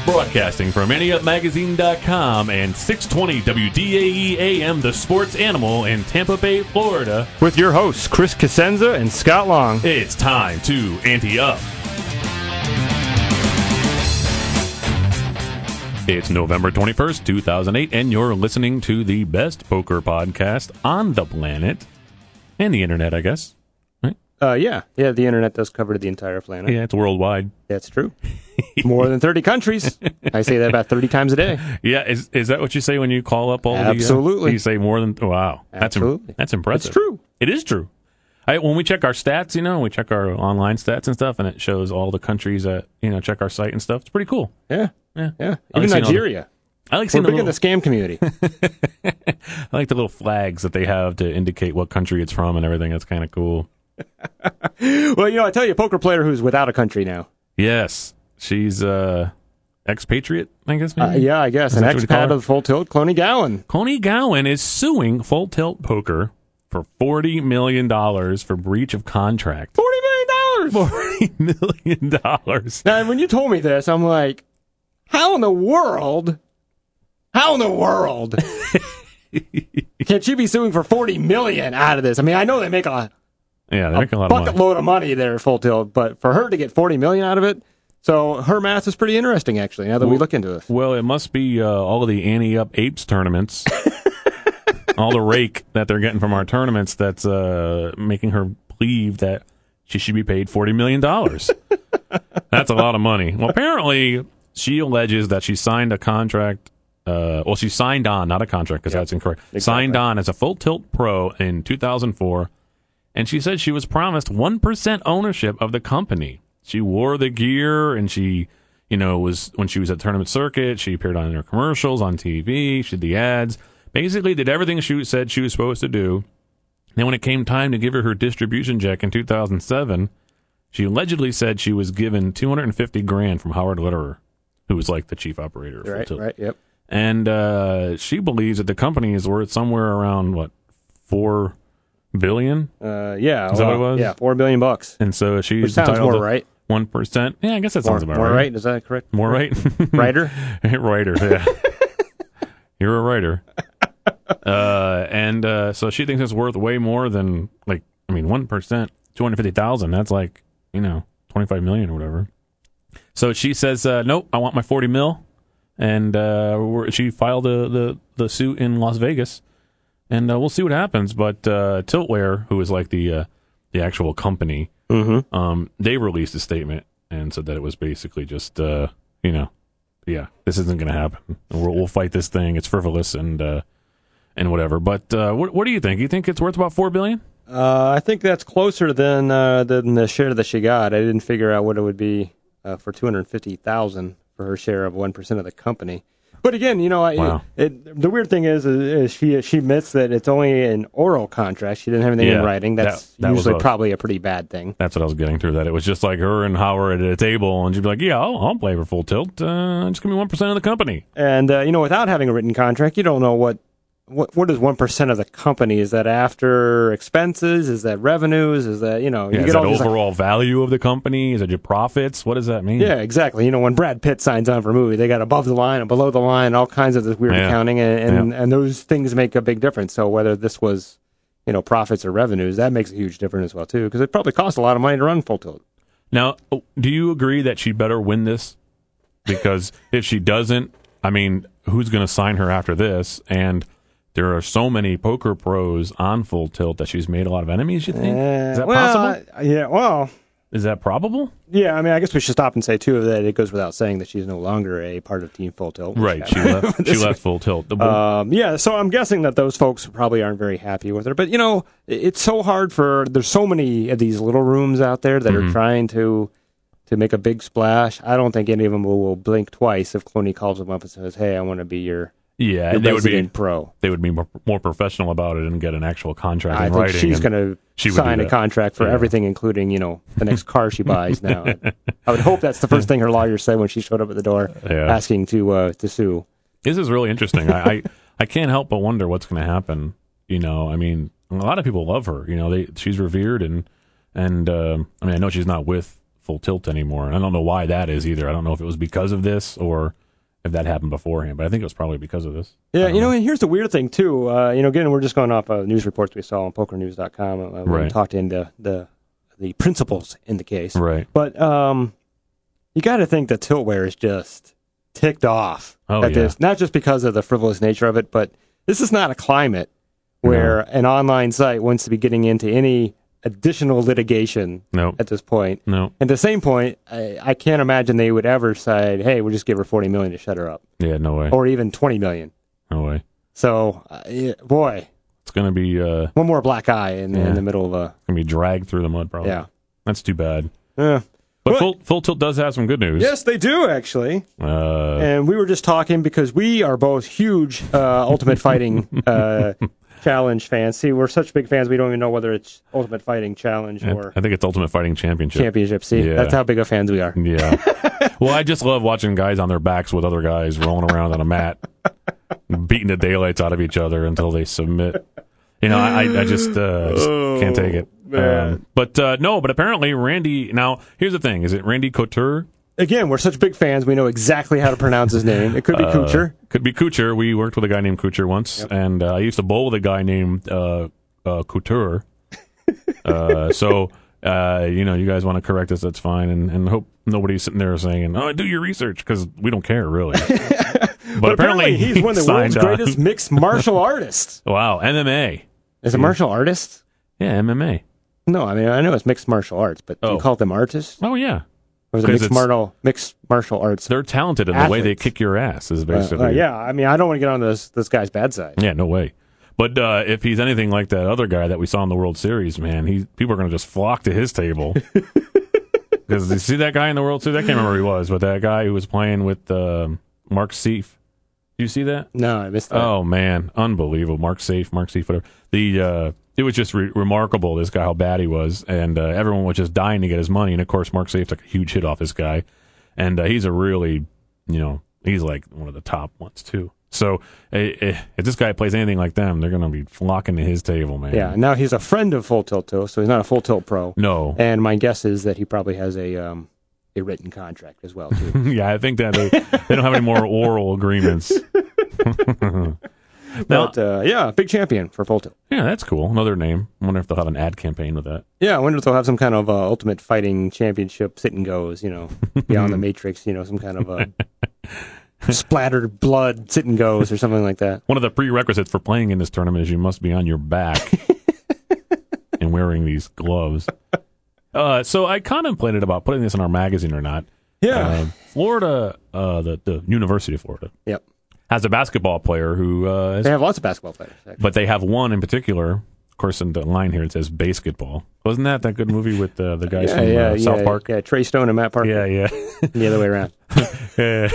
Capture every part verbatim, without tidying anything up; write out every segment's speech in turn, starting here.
Broadcasting from Ante Up Magazine dot com and six twenty W D A E A M, The Sports Animal in Tampa Bay, Florida. With your hosts, Chris Cosenza and Scott Long. It's time to Ante Up. It's November twenty-first, two thousand eight, and you're listening to the best poker podcast on the planet and the internet, I guess. Right? Uh, yeah. Yeah, the internet does cover the entire planet. Yeah, it's worldwide. That's true. More than thirty countries. I say that about thirty times a day. Yeah, is is that what you say when you call up all Absolutely. the... Uh, you say more than... Wow. Absolutely. That's, that's impressive. It's true. It is true. I, when we check our stats, you know, we check our online stats and stuff, and it shows all the countries that, you know, check our site and stuff. It's pretty cool. Yeah. Yeah. Yeah. I Even like Nigeria. The, I like We're seeing big the little, in the scam community. I like the little flags that they have to indicate what country it's from and everything. That's kind of cool. Well, you know, I tell you, a poker player who's without a country now. Yes. She's uh, expatriate, I guess, maybe? Uh, yeah, I guess. Is An that what you call expat her? of Full Tilt, Cloney Gowan. Cloney Gowan is suing Full Tilt Poker for forty million dollars for breach of contract. forty million dollars! forty million dollars. Now, when you told me this, I'm like, how in the world? How in the world can she be suing for forty million dollars out of this? I mean, I know they make a, Yeah, they're making a lot of bucket money. load of money there, Full Tilt, but for her to get forty million dollars out of it, so her math is pretty interesting, actually, now that we Well- look into this. Well, it must be uh, all of the Ante Up Apes tournaments, all the rake that they're getting from our tournaments that's uh, making her believe that she should be paid forty million dollars. That's a lot of money. Well, apparently, she alleges that she signed a contract. Uh, well, she signed on, not a contract, because Yep. that's incorrect. Exactly. Signed on as a Full Tilt Pro in two thousand four, and she said she was promised one percent ownership of the company. She wore the gear, and she, you know, was when she was at tournament circuit, she appeared on their commercials on T V, she did the ads, basically did everything she said she was supposed to do. Then when it came time to give her her distribution check in two thousand seven, she allegedly said she was given two hundred fifty grand from Howard Litterer, who was like the chief operator of Full Right, Tilt. right, yep. And uh, she believes that the company is worth somewhere around, what, four billion? Uh, yeah. Is that well, what it was? Yeah, four billion bucks. And so she's Which sounds entitled more to right. one percent. Yeah, I guess that More, sounds about more right. right. Is that correct? More right? Writer? Writer, yeah. You're a writer. Uh, and uh, so she thinks it's worth way more than, like, I mean, one percent, two hundred fifty thousand. That's like, you know, twenty-five million or whatever. So she says, uh, nope, I want my forty mil. And uh, we're, she filed the, the, the suit in Las Vegas. And uh, we'll see what happens. But uh, Tiltware, who is like the uh, the actual company, Mm-hmm. um, they released a statement and said that it was basically just, uh, you know, yeah, this isn't going to happen. We'll, we'll fight this thing. It's frivolous and uh, and whatever. But uh, what, what do you think? You think it's worth about four billion dollars? Uh, I think that's closer than uh, than the share that she got. I didn't figure out what it would be uh, for two hundred fifty thousand for her share of one percent of the company. But again, you know, I, Wow. it, it, the weird thing is, is, is she she admits that it's only an oral contract. She didn't have anything Yeah, in writing. That's that- that was usually what- probably a pretty bad thing. That's what I was getting through. That it was just like her and Howard at a table, and she'd be like, "Yeah, I'll, I'll play for Full Tilt. Uh, just give me one percent of the company." And uh, you know, without having a written contract, you don't know what what what is one percent of the company. Is that after expenses? Is that revenues? Is that you know? Yeah, you is that these, like- overall value of the company? Is it your profits? What does that mean? Yeah, exactly. You know, when Brad Pitt signs on for a movie, they got above the line and below the line, all kinds of this weird Yeah. accounting, and and, Yeah. and those things make a big difference. So whether this was, you know, profits or revenues, that makes a huge difference as well too, because it probably costs a lot of money to run Full Tilt. Now, do you agree that she better win this? Because if she doesn't, I mean, who's going to sign her after this? And there are so many poker pros on Full Tilt that she's made a lot of enemies, you think? Is that Uh, well, possible? I- yeah, well, Is that probable? yeah. I mean, I guess we should stop and say too that it goes without saying that she's no longer a part of Team Full Tilt. Right. She left, she left Full Tilt. The- Um, yeah, so I'm guessing that those folks probably aren't very happy with her. But, you know, it's so hard for, there's so many of these little rooms out there that Mhm. are trying to to make a big splash. I don't think any of them will, will blink twice if Clooney calls them up and says, hey, I want to be your, yeah, your they would be resident pro. they would be more, more professional about it and get an actual contract I in think writing. she's and- going to she would sign do a that. contract for Yeah. everything, including, you know, the next car she buys now. I would hope that's the first thing her lawyer said when she showed up at the door Yeah. asking to uh, to sue. This is really interesting. I, I I can't help but wonder what's going to happen. You know, I mean, a lot of people love her. You know, they she's revered and and um, I mean, I know she's not with Full Tilt anymore. And I don't know why that is either. I don't know if it was because of this or if that happened beforehand, but I think it was probably because of this. Yeah, you know, and here's the weird thing, too. Uh, you know, again, we're just going off uh, news reports we saw on poker news dot com. Uh, we Right. talked into the, the principals in the case. Right. But um, you got to think that Tiltware is just ticked off Oh, at yeah. this, not just because of the frivolous nature of it, but this is not a climate where an online site wants to be getting into any additional litigation No. at this point. No. At the same point, I, I can't imagine they would ever say, hey, we'll just give her forty million dollars to shut her up, Yeah, no way. or even twenty million dollars. No way. So, uh, yeah, boy, It's going to be uh, one more black eye in, Yeah. in the middle of a, going to be dragged through the mud, probably. yeah. That's too bad. Yeah. But Well- Full, Full Tilt does have some good news. Yes, they do, actually. Uh, And we were just talking because we are both huge uh, Ultimate Fighting uh, Challenge fans. See, we're such big fans, we don't even know whether it's Ultimate Fighting Challenge I or I think it's Ultimate Fighting Championship. Championship. See, Yeah. that's how big of fans we are. Yeah. Well, I just love watching guys on their backs with other guys rolling around on a mat, beating the daylights out of each other until they submit. You know, I, I just, uh, just can't take it. man. Um, but uh, no, but apparently Randy. Now, here's the thing: is it Randy Couture? Again, we're such big fans, we know exactly how to pronounce his name. It could be Kuchar. Could be Couture. We worked with a guy named Couture once, Yep. and uh, I used to bowl with a guy named uh, uh, Couture. uh, so, uh, you know, you guys want to correct us, that's fine, and, and hope nobody's sitting there saying, "Oh, do your research," because we don't care really. but, But apparently, he's one of the world's signed on. greatest mixed martial artists. Wow, M M A. Is it martial artist? Yeah, M M A. No, I mean, I know it's mixed martial arts, but do Oh. you call them artists? Oh yeah, Or is it 'Cause mixed it's- martial, mixed martial arts? they're talented in the way they Athletes. kick your ass. Is Uh, basically uh, yeah, I mean, I don't want to get on this this guy's bad side. Yeah, no way. But uh, if he's anything like that other guy that we saw in the World Series, man, he people are going to just flock to his table. Because you see that guy in the World Series? I can't remember who he was, but that guy who was playing with uh, Mark Seif. Do you see that? No, I missed that. Oh man, unbelievable! Mark Safe, Mark Safe, whatever. The uh, it was just re- remarkable. This guy, how bad he was, and uh, everyone was just dying to get his money. And of course, Mark Safe took a huge hit off this guy, and uh, he's a really, you know, he's like one of the top ones too. So eh, eh, if this guy plays anything like them, they're going to be flocking to his table, man. Yeah, now he's a friend of Full Tilt, too, so he's not a Full Tilt pro. No. And my guess is that he probably has a um, a written contract as well, too. Yeah, I think that they, they don't have any more oral agreements. Now, But, uh, yeah, big champion for Full Tilt. yeah, that's cool. Another name. I wonder if they'll have an ad campaign with that. Yeah, I wonder if they'll have some kind of uh, Ultimate Fighting Championship sit and goes, you know, beyond the Matrix, you know, some kind of uh, splattered blood sit and goes or something like that. One of the prerequisites for playing in this tournament is you must be on your back and wearing these gloves. Uh, so I contemplated about putting this in our magazine or not. Yeah. Uh, Florida, uh, the, the University of Florida, Yep. has a basketball player who, uh, is, They have lots of basketball players, actually. but they have one in particular. Of course, in the line here it says basketball. Wasn't that that good movie with uh, the guys Yeah, from yeah, uh, yeah, South Park? Yeah, Trey Stone and Matt Parker. Yeah, yeah. The other way around. uh,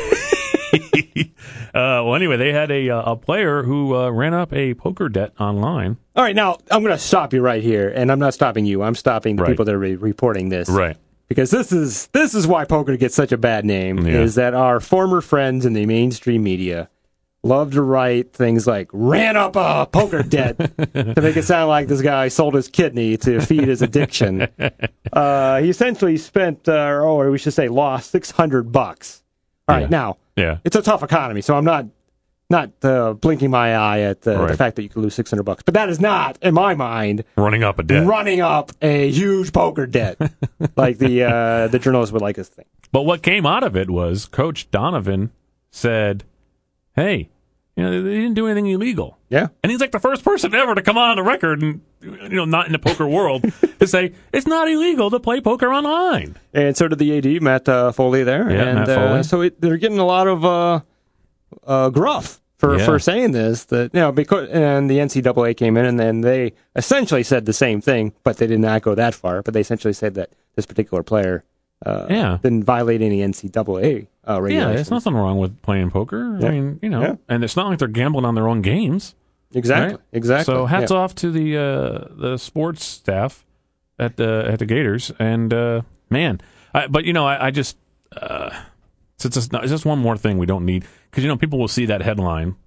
well, anyway, they had a uh, a player who uh, ran up a poker debt online. All right, now I'm going to stop you right here, and I'm not stopping you. I'm stopping the Right. people that are re- reporting this, Right. Because this is this is why poker gets such a bad name. Yeah. Is that our former friends in the mainstream media love to write things like "ran up a poker debt" to make it sound like this guy sold his kidney to feed his addiction. Uh, he essentially spent, uh, or we should say, lost six hundred bucks. All right, Yeah. now Yeah. it's a tough economy, so I'm not not uh, blinking my eye at the, the Right. fact that you could lose six hundred bucks. But that is not, in my mind, Running up a debt. running up a huge poker debt like the uh, the journalists would like us to think. But what came out of it was Coach Donovan said, hey, you know, they didn't do anything illegal. Yeah. And he's like the first person ever to come on the record, and you know, not in the poker world, to say it's not illegal to play poker online. And so did the A D, Matt uh, Foley there. Yeah, and Matt Foley. Uh, so it, they're getting a lot of uh, uh, gruff for, Yeah. for saying this. That you know, because and the N C double A came in and then they essentially said the same thing, but they did not go that far. But they essentially said that this particular player uh, Yeah. didn't violate any N C double A uh, Yeah, regulations. there's nothing wrong with playing poker. Yeah. I mean, you know, Yeah. and it's not like they're gambling on their own games. Exactly. Right? Exactly. So hats Yeah. off to the uh, the sports staff at the at the Gators, and uh, man, I, but you know, I, I just uh, it's just, it's just one more thing we don't need, because you know people will see that headline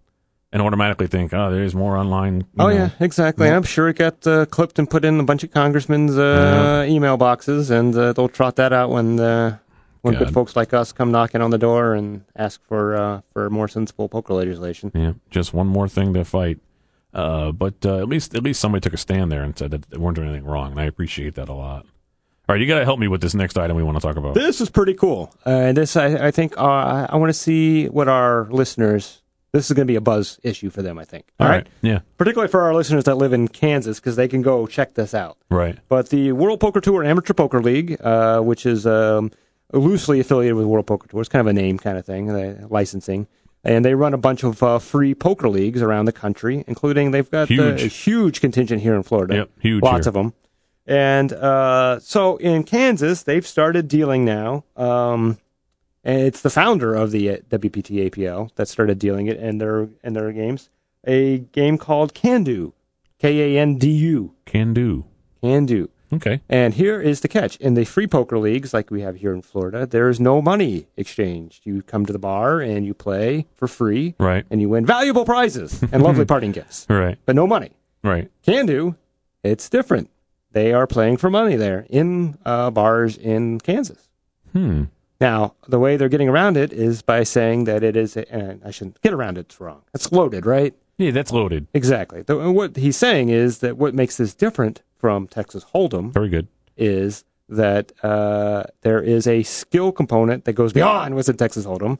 and automatically think, oh, there's more online. you Oh know. yeah, exactly. I'm sure it got uh, clipped and put in a bunch of congressmen's uh, email boxes, and uh, they'll trot that out when uh, when God. good folks like us come knocking on the door and ask for uh, for more sensible poker legislation. Yeah, just one more thing to fight. Uh, but uh, at least at least somebody took a stand there and said that they weren't doing anything wrong, and I appreciate that a lot. All right, you got to help me with this next item we want to talk about. This is pretty cool. Uh, this I, I think uh, I, I want to see what our listeners. This is going to be a buzz issue for them, I think. All right. Yeah. Particularly for our listeners that live in Kansas, because they can go check this out. Right. But the World Poker Tour Amateur Poker League, uh, which is um, loosely affiliated with World Poker Tour, it's kind of a name kind of thing, uh, licensing. And they run a bunch of uh, free poker leagues around the country, including they've got Huge. Uh, a huge contingent here in Florida. Yep, huge Lots here. of them. And uh, so in Kansas, they've started dealing now. Um, and it's the founder of the uh, W P T A P L that started dealing it in their in their games. A game called Can-Do, K A N D U. Can do. Can-Do. Okay. And here is the catch. In the free poker leagues, like we have here in Florida, there is no money exchanged. You come to the bar and you play for free. Right. And you win valuable prizes and lovely parting gifts. Right. But no money. Right. Can-Do, it's different. They are playing for money there in uh, bars in Kansas. Hmm. Now, the way they're getting around it is by saying that it is, a, and I shouldn't get around it, it's wrong. It's loaded, right? Yeah, that's loaded. Exactly. The, what he's saying is that what makes this different from Texas Hold'em Very good. is that uh, there is a skill component that goes beyond what's in Texas Hold'em.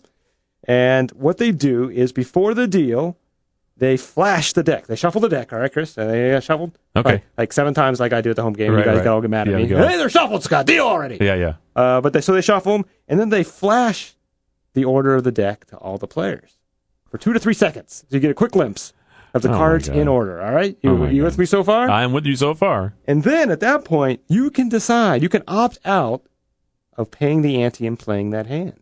And what they do is before the deal, they flash the deck. They shuffle the deck. All right, Chris? Uh, they uh, shuffled? Okay. Like, like seven times like I do at the home game. Right, you guys right. got all get mad at Yeah, me. we go. Hey, they're shuffled, Scott. Deal already. Yeah, yeah. Uh, but they, so they shuffle them, and then they flash the order of the deck to all the players for two to three seconds. So you get a quick glimpse of the Oh, my cards God. in order. All right? You, Oh, my you God. with me so far? I'm with you so far. And then at that point, you can decide, you can opt out of paying the ante and playing that hand.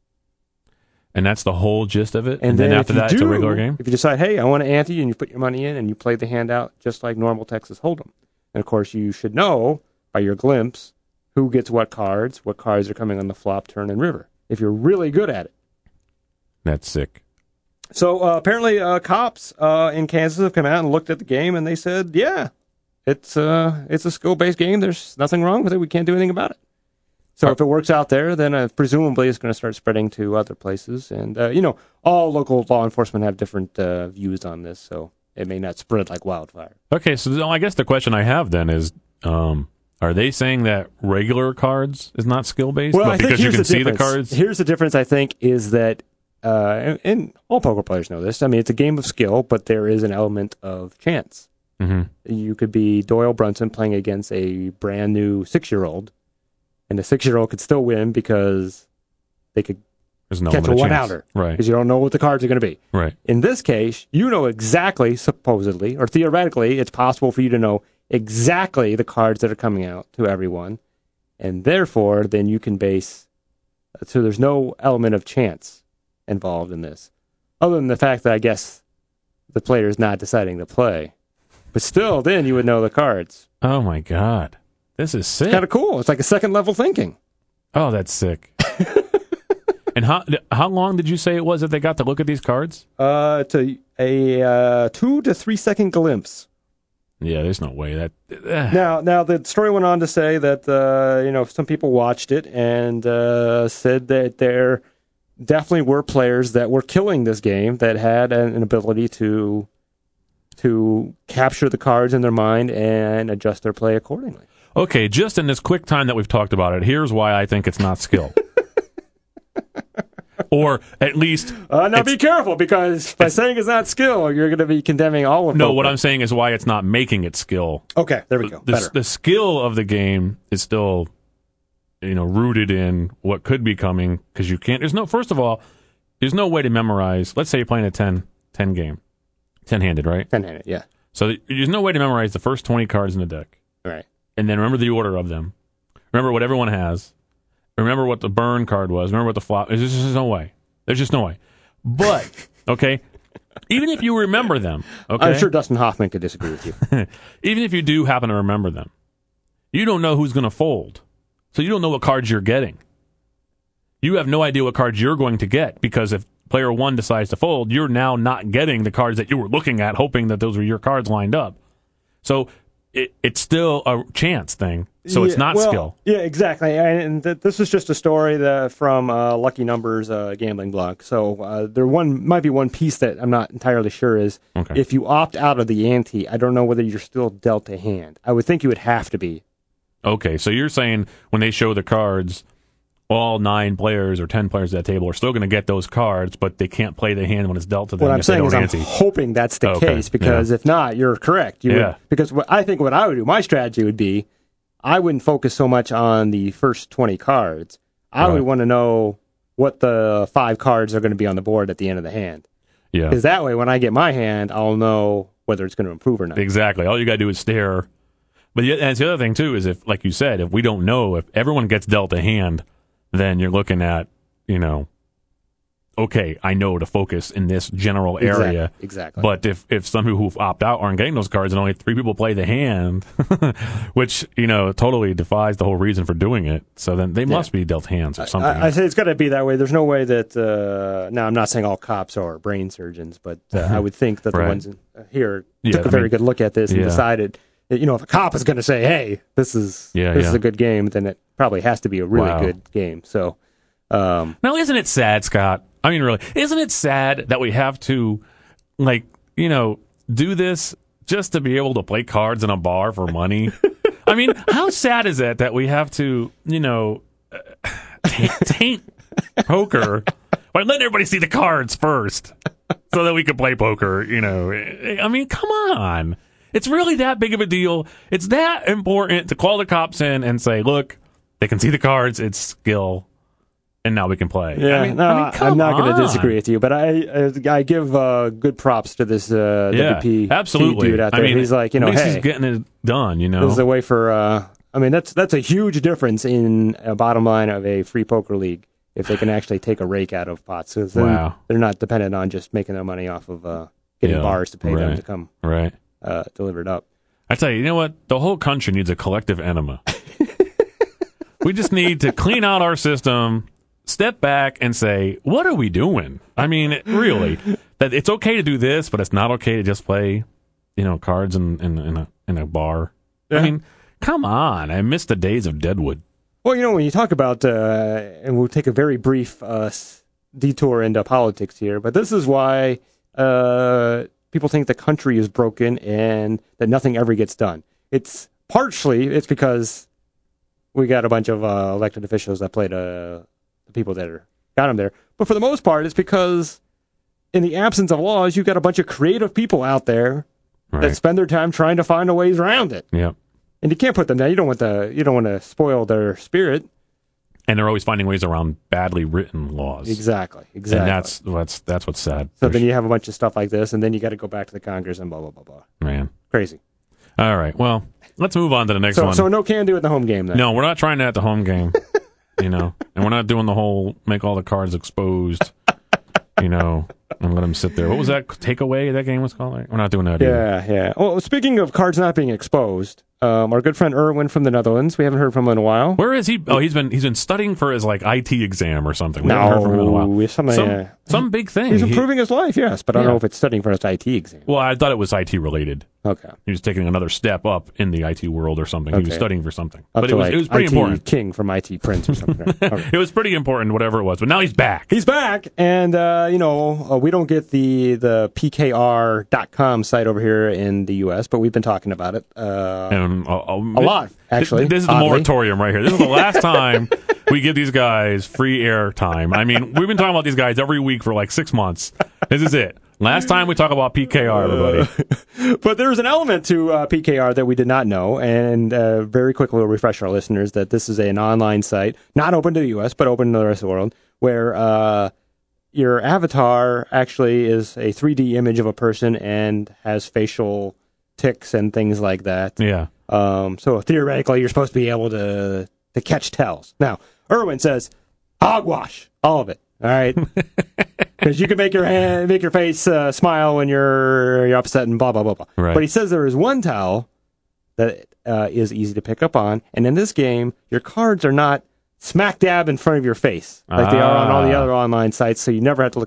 And that's the whole gist of it. And, And, then, then, after if you that, do, it's a regular game. If you decide, hey, I want an ante, and you put your money in and you play the hand out just like normal Texas Hold'em. And of course, you should know by your glimpse who gets what cards, what cards are coming on the flop, turn, and river, if you're really good at it. That's sick. So uh, apparently, uh, cops uh, in Kansas have come out and looked at the game, and they said, "Yeah, it's uh, it's a skill-based game. There's nothing wrong with it. We can't do anything about it." So if it works out there, then uh, presumably it's going to start spreading to other places. And uh, you know, all local law enforcement have different uh, views on this, so it may not spread like wildfire. Okay, so then I guess the question I have then is, um, are they saying that regular cards is not skill based? Well, but I think because you here's can the see the difference. cards. Here's the difference. I think is that, uh, and, and all poker players know this. I mean, it's a game of skill, but there is an element of chance. Mm-hmm. You could be Doyle Brunson playing against a brand new six-year-old, and the six-year-old could still win because they could There's no catch a limit of one-outer. chance. Right. Because you don't know what the cards are going to be. Right. In this case, you know exactly, supposedly, or theoretically, it's possible for you to know exactly the cards that are coming out to everyone, and therefore, then you can base. So there's no element of chance involved in this, other than the fact that I guess the player is not deciding to play. But still, then you would know the cards. Oh my God, this is sick. Kind of cool. It's like a second level thinking. Oh, that's sick. And how how long did you say it was that they got to look at these cards? Uh, to a uh, two to three second glimpse. Yeah, there's no way that. Uh, Now, now the story went on to say that uh, you know some people watched it and uh, said that there definitely were players that were killing this game that had an, an ability to to capture the cards in their mind and adjust their play accordingly. Okay, just in this quick time that we've talked about it, here's why I think it's not skill. Or at least Uh, now it's- be careful, because by saying it's not skill, you're going to be condemning all of no. poker. What I'm saying is why it's not making it skill. Okay, there we go. The, Better. the skill of the game is still, you know, rooted in what could be coming, because you can't. There's no. First of all, there's no way to memorize. Let's say you're playing a ten, ten game, ten handed, right? Ten-handed, yeah. So there's no way to memorize the first twenty cards in the deck, All right. and then remember the order of them. Remember what everyone has. Remember what the burn card was. Remember what the flop. There's just there's no way. There's just no way. But okay, even if you remember them, okay, I'm sure Dustin Hoffman could disagree with you. even if you do happen to remember them, you don't know who's going to fold. So you don't know what cards you're getting. You have no idea what cards you're going to get, because if player one decides to fold, you're now not getting the cards that you were looking at, hoping that those were your cards lined up. So it, it's still a chance thing. So it's Yeah, not well, skill. Yeah, exactly. And th- this is just a story that from uh, Lucky Numbers uh, gambling blog. So uh, there one might be one piece that I'm not entirely sure is Okay. if you opt out of the ante, I don't know whether you're still dealt a hand. I would think you would have to be. Okay, so you're saying when they show the cards, all nine players or ten players at that table are still going to get those cards, but they can't play the hand when it's dealt to them. What I'm if they saying don't is I'm ante. hoping that's the Okay, case, because yeah. if not, you're correct. You Yeah. would, because what I think what I would do, my strategy would be, I wouldn't focus so much on the first twenty cards. I Right. would want to know what the five cards are going to be on the board at the end of the hand. Yeah, Because that way, when I get my hand, I'll know whether it's going to improve or not. exactly. All you got to do is stare. But yeah, that's the other thing too is if, like you said, if we don't know if everyone gets dealt a hand, then you're looking at, you know, okay, I know to focus in this general area. Exactly. exactly. But if, if some people who opt out aren't getting those cards and only three people play the hand, which, you know, totally defies the whole reason for doing it, so then they must be dealt hands or something. I, I say it's got to be that way. There's no way that. Uh, now, I'm not saying all cops are brain surgeons, but uh, I would think that Right. the ones in, uh, here Yeah, took a I very mean, good look at this and yeah. decided. that, You know, if a cop is going to say, "Hey, this is Yeah, this yeah. is a good game," then it probably has to be a really Wow. good game. So, um, Now, isn't it sad, Scott? I mean, really, isn't it sad that we have to, like, you know, do this just to be able to play cards in a bar for money? I mean, how sad is it that we have to, you know, uh, taint, taint poker by letting everybody see the cards first so that we can play poker, you know? I mean, come on. It's really that big of a deal. It's that important to call the cops in and say, look, they can see the cards, it's skill. And now we can play. yeah, I mean, no, I mean, come I'm not going on. to disagree with you, but I I, I give uh, good props to this uh, Yeah, W P absolutely. dude out I there. mean, He's like, you know, at least hey, he's getting it done. You know, this is a way for. Uh, I mean, that's that's a huge difference in a bottom line of a free poker league if they can actually take a rake out of pots. So then Wow. they're not dependent on just making their money off of uh, getting Yeah, bars to pay them right. to come right? uh, deliver it up. I tell you, you know what? The whole country needs a collective enema. We just need to clean out our system, step back, and say, what are we doing? I mean, really, that it's okay to do this, but it's not okay to just play, you know, cards in in, in a in a bar. I Yeah. mean, come on! I miss the days of Deadwood. Well, you know, when you talk about, uh, and we'll take a very brief uh, s- detour into politics here, but this is why uh, people think the country is broken and that nothing ever gets done. It's partially, it's because we got a bunch of uh, elected officials that played uh, the people that are got them there. But for the most part, it's because in the absence of laws, you've got a bunch of creative people out there that Right? spend their time trying to find a ways around it. Yeah. And you can't put them down. You don't want the you don't want to spoil their spirit. And they're always finding ways around badly written laws. Exactly. Exactly. And that's that's that's what's sad. so For then you have a bunch of stuff like this, and then you got to go back to the Congress and blah blah blah blah. Man. Crazy. All right. Well, let's move on to the next So one. so no can do at the home game then. No, we're not trying that at the home game. You know, and we're not doing the whole make all the cards exposed. You know, and let them sit there. What was that takeaway that game was called? Like, we're not doing that either. Yeah, yeah. Well, speaking of cards not being exposed, um, our good friend Erwin from the Netherlands, we haven't heard from him in a while. Where is he? Oh, he's been he's been studying for his like I T exam or something. We haven't heard from him in a while. No, it's something, Some, uh, some big thing. he's He- improving his life, yes, but I don't Yeah. know if it's studying for his I T exam. well, I thought it was I T related. Okay. He was taking another step up in the I T world or something. He was Okay. studying for something, Up but to it was like it was pretty I T important. King from I T Prince or something. Okay. It was pretty important, whatever it was. But now he's back. He's back, and uh, you know uh, we don't get the the P K R dot com site over here in the U S, but we've been talking about it. Uh, And, uh, uh, A lot, actually, This is the oddly. moratorium right here. This is the last time we give these guys free air time. I mean, we've been talking about these guys every week for like six months. This is it. Last time we talk about P K R, everybody. But there's an element to uh, P K R that we did not know, and uh, very quickly we'll refresh our listeners that this is an online site, not open to the U S, but open to the rest of the world, where uh, your avatar actually is a three D image of a person and has facial tics and things like that. Yeah. Um, so theoretically, you're supposed to be able to to catch tells. Now, Erwin says, hogwash, all of it. All right, because you can make your hand, make your face uh, smile when you're you're upset and blah blah blah blah. Right. But he says there is one towel that uh, is easy to pick up on, and in this game, your cards are not smack dab in front of your face like they are on all the Ah. other online sites, so you never have to look at them.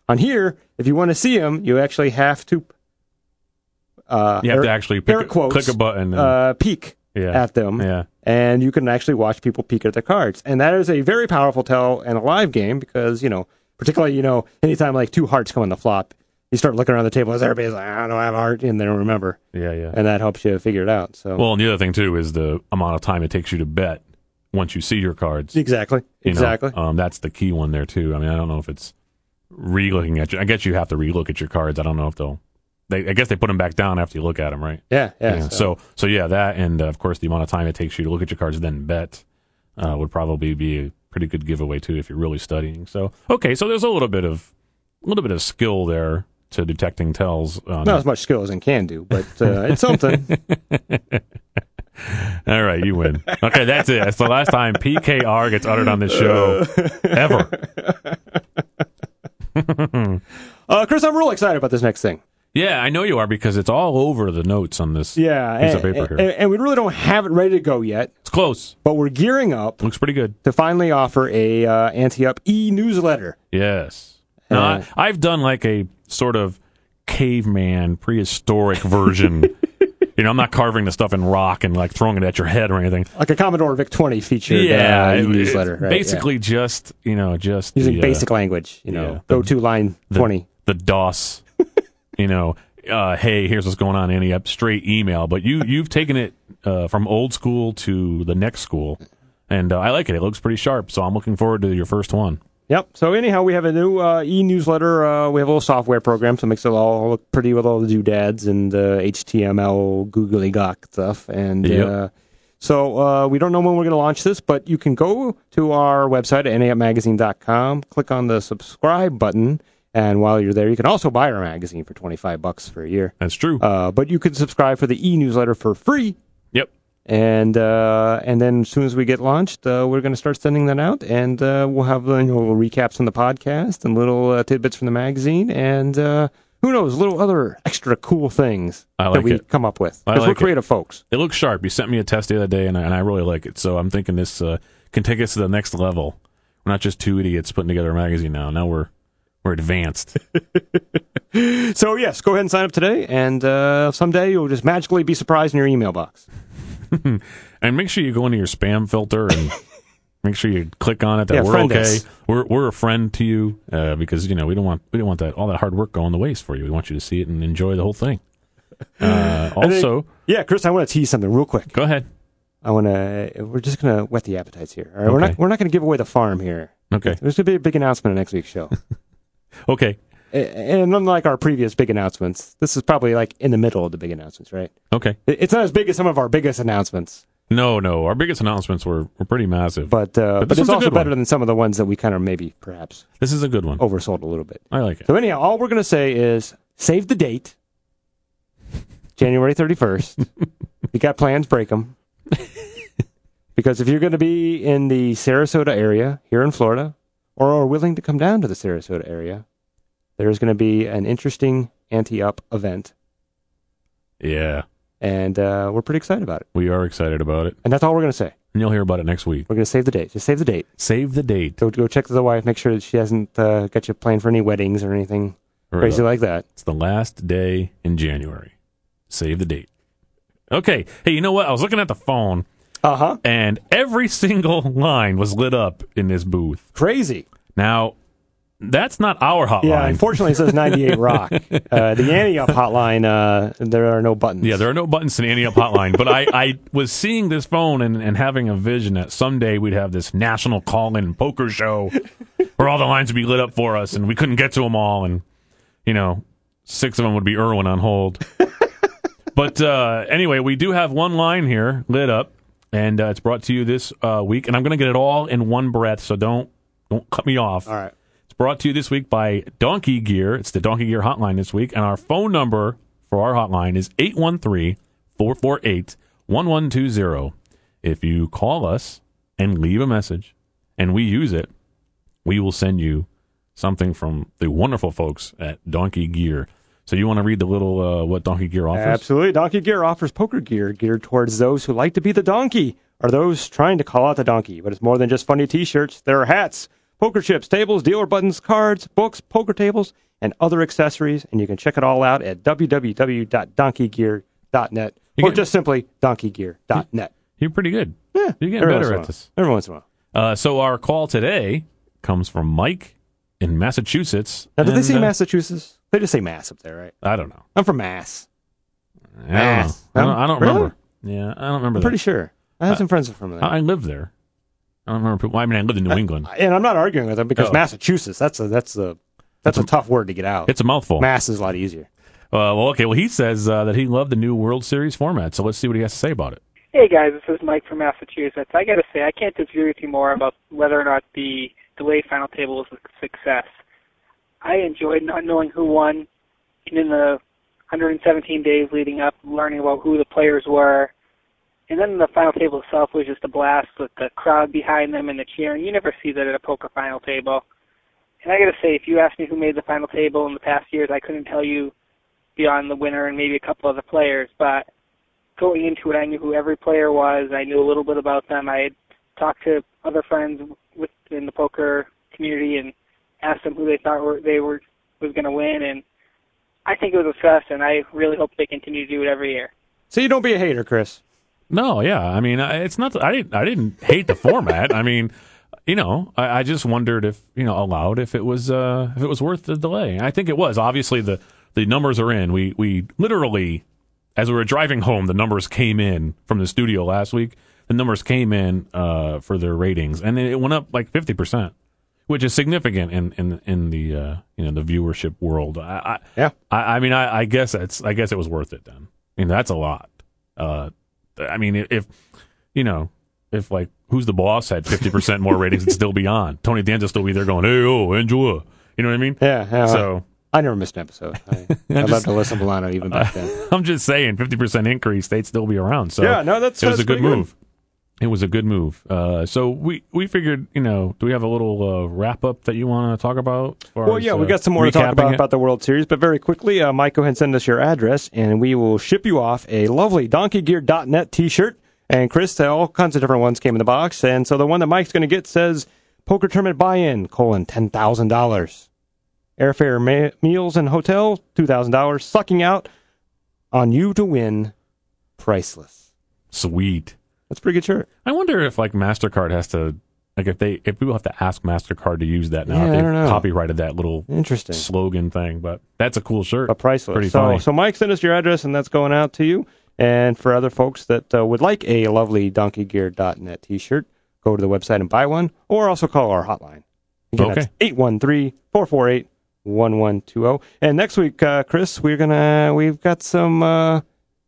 On here, if you want to see them, you actually have to. Uh, You have air, to actually pick air a, quotes, click a button. And, uh, peek yeah. at them, Yeah. and you can actually watch people peek at their cards. And that is a very powerful tell in a live game because, you know, particularly, you know, anytime like two hearts come on the flop, you start looking around the table as everybody's like, I don't have a heart, and they don't remember. Yeah, yeah. And that helps you figure it out. So Well, and the other thing, too, is the amount of time it takes you to bet once you see your cards. Exactly. You know, Exactly. um, that's the key one there, too. I mean, I don't know if it's re-looking at you. I guess you have to re-look at your cards. I don't know if they'll... They, I guess they put them back down after you look at them, right? Yeah, yeah. Yeah. So, So, so yeah, that and uh, of course the amount of time it takes you to look at your cards and then bet uh, would probably be a pretty good giveaway too if you're really studying. So, okay, so there's a little bit of a little bit of skill there to detecting tells. Um, not as much skill as in can do, but uh, it's something. All right, you win. Okay, that's it. That's the last time P K R gets uttered on this show ever. uh, Chris, I'm real excited about this next thing. Yeah, I know you are because it's all over the notes on this Yeah, piece and, of paper and, here. and we really don't have it ready to go yet, It's close. but we're gearing up Looks pretty good. to finally offer a uh, Ante-Up e-newsletter. Yes. No, Uh, I, I've done like a sort of caveman, prehistoric version. You know, I'm not carving the stuff in rock and like throwing it at your head or anything. Like a Commodore VIC twenty featured Yeah, uh, it- e-newsletter. it's right, basically yeah. just you know just Using the, uh, basic language, you know, yeah, go the- to line the, twenty. the DOS. You know, uh, hey, here's what's going on. Any up straight email, but you you've taken it uh, from old school to the next school, and uh, I like it. It looks pretty sharp, so I'm looking forward to your first one. Yep. So anyhow, we have a new uh, e-newsletter. Uh, we have a little software program, so it makes it all look pretty with all the doodads and uh, H T M L, googly gawk stuff. And Yep. uh, so uh, we don't know when we're going to launch this, but you can go to our website at N A up magazine dot com, click on the subscribe button, and while you're there, you can also buy our magazine for twenty-five bucks for a year. That's true. Uh, but you can subscribe for the e-newsletter for free. Yep. And uh, and then as soon as we get launched, uh, we're going to start sending that out, and uh, we'll have uh, you know, little recaps on the podcast and little uh, tidbits from the magazine, and uh, who knows, little other extra cool things I that like we it. come up with I because like we're it. creative folks. It looks sharp. You sent me a test the other day, and I, and I really like it. So I'm thinking this uh, can take us to the next level. We're not just two idiots putting together a magazine now. Now we're we're advanced. So yes, go ahead and sign up today, and uh, someday you'll just magically be surprised in your email box. And make sure you go into your spam filter and make sure you click on it that Yeah, we're friend okay. us. We're we're a friend to you uh, because you know we don't want we don't want that all that hard work going to waste for you. We want you to see it and enjoy the whole thing. Uh, And then- also, yeah, Chris, I want to tease something real quick. go ahead. I want to. We're just going to whet the appetites here. All right? We're Okay. not. We're not going to give away the farm here. Okay, There's going to be a big announcement in next week's show. okay, And unlike our previous big announcements, this is probably like in the middle of the big announcements, right? okay. It's not as big as some of our biggest announcements, No, no. Our biggest announcements were, were pretty massive. but uh, But but, this it's one's a also good better one. than some of the ones that we kind of maybe perhaps This is a good one. oversold a little bit. I like it. So anyhow, all we're going to say is save the date, January thirty-first. You got plans, break them. Because if you're going to be in the Sarasota area here in Florida, or are willing to come down to the Sarasota area, there's going to be an interesting Ante-Up event, Yeah, and uh, we're pretty excited about it. we are excited about it, And that's all we're going to say. and you'll hear about it next week. We're going to save the date. Just save the date. Save the date. Go go check with the wife. Make sure that she hasn't uh, got you planned for any weddings or anything crazy like that. It's the last day in January. Save the date. Okay. Hey, you know what? I was looking at the phone, Uh huh. and every single line was lit up in this booth. Crazy. Now, that's not our hotline. Yeah. Unfortunately, it says ninety-eight Rock. Uh, the Ante-Up hotline. Uh, there are no buttons. Yeah, there are no buttons to the Ante-Up hotline, but I, I was seeing this phone and, and having a vision that someday we'd have this national call-in poker show where all the lines would be lit up for us, and we couldn't get to them all, and, you know, six of them would be Irwin on hold. But uh, anyway, we do have one line here lit up, and uh, it's brought to you this uh, week, and I'm going to get it all in one breath, so don't don't cut me off. All right. It's brought to you this week by Donkey Gear. It's the Donkey Gear hotline this week, and our phone number for our hotline is eight one three, four four eight, one one two zero. If you call us and leave a message, and we use it, we will send you something from the wonderful folks at Donkey Gear. So you want to read the little uh, what Donkey Gear offers? Absolutely. Donkey Gear offers poker gear geared towards those who like to be the donkey or those trying to call out the donkey. But it's more than just funny T-shirts. There are hats, poker chips, tables, dealer buttons, cards, books, poker tables, and other accessories. And you can check it all out at w w w dot donkey gear dot net or just simply donkey gear dot net. You're pretty good. Yeah. You're getting better at this. Every once in a while. Uh, so our call today comes from Mike in Massachusetts. Now, did and, they say uh, Massachusetts? They just say Mass up there, right? I don't know. I'm from Mass. I don't Mass. know. I don't, I don't Really? remember. Yeah, I don't remember I'm that. pretty sure. I have Uh, some friends from there. I, I lived there. I don't remember. People, I mean, I lived in New England. And I'm not arguing with them because Oh. Massachusetts, that's a that's a that's a tough word to get out. It's a mouthful. Mass is a lot easier. Uh, well, okay. Well, he says uh, that he loved the new World Series format. So let's see what he has to say about it. Hey guys, this is Mike from Massachusetts. I gotta say, I can't disagree with you more about whether or not the delayed final table was a success. I enjoyed not knowing who won, and in the one hundred seventeen days leading up, learning about who the players were, and then the final table itself was just a blast with the crowd behind them and the cheering. You never see that at a poker final table. And I gotta say, if you asked me who made the final table in the past years, I couldn't tell you beyond the winner and maybe a couple other players, but going into it, I knew who every player was. I knew a little bit about them. I had talked to other friends within the poker community and asked them who they thought were, they were was going to win. And I think it was a success, and I really hope they continue to do it every year. So you don't be a hater, Chris. No, yeah. I mean, I- it's not. I didn't. I didn't hate the format. I mean, you know, I, I just wondered if you know aloud if it was uh, if it was worth the delay. I think it was. Obviously, the the numbers are in. We we literally, as we were driving home, the numbers came in from the studio last week. The numbers came in uh, for their ratings, and it went up like fifty percent, which is significant in in in the uh, you know the viewership world. I, I Yeah. I, I mean, I, I guess it's I guess it was worth it then. I mean, that's a lot. Uh, I mean, if you know, if like Who's the Boss had fifty percent more ratings, it'd still be on. Tony Danza still be there going, "Hey, oh, enjoy." You know what I mean? Yeah. yeah So I never missed an episode. I, I just- loved Alyssa Milano even back then. I'm just saying, fifty percent increase, they'd still be around. So Yeah, no, that's- it was that's a good pretty good. move. It was a good move. Uh, so we, we figured, you know, do we have a little uh, wrap up that you want to talk about? as far Well, as, yeah, uh, we got some more to talk recapping about it? about the World Series, but very quickly, uh, Mike, go ahead and send us your address, and we will ship you off a lovely donkey gear dot net t-shirt. And Chris, uh, all kinds of different ones came in the box, and so the one that Mike's going to get says Poker Tournament Buy-In, colon, ten thousand dollars. Airfare, ma- meals, and hotel, two thousand dollars. Sucking out on you to win, priceless. Sweet. That's a pretty good shirt. I wonder if like MasterCard has to, like if they, if people have to ask MasterCard to use that now, Yeah, if I they've don't know. copyrighted that little Interesting. slogan thing, but that's a cool shirt. But priceless. Pretty so, funny. so Mike, send us your address, and that's going out to you. And for other folks that uh, would like a lovely donkey gear dot net t-shirt, go to the website and buy one, or also call our hotline. Again, Okay. that's eight one three, four four eight, one one two zero. And next week, uh, Chris, we're gonna we've got some uh,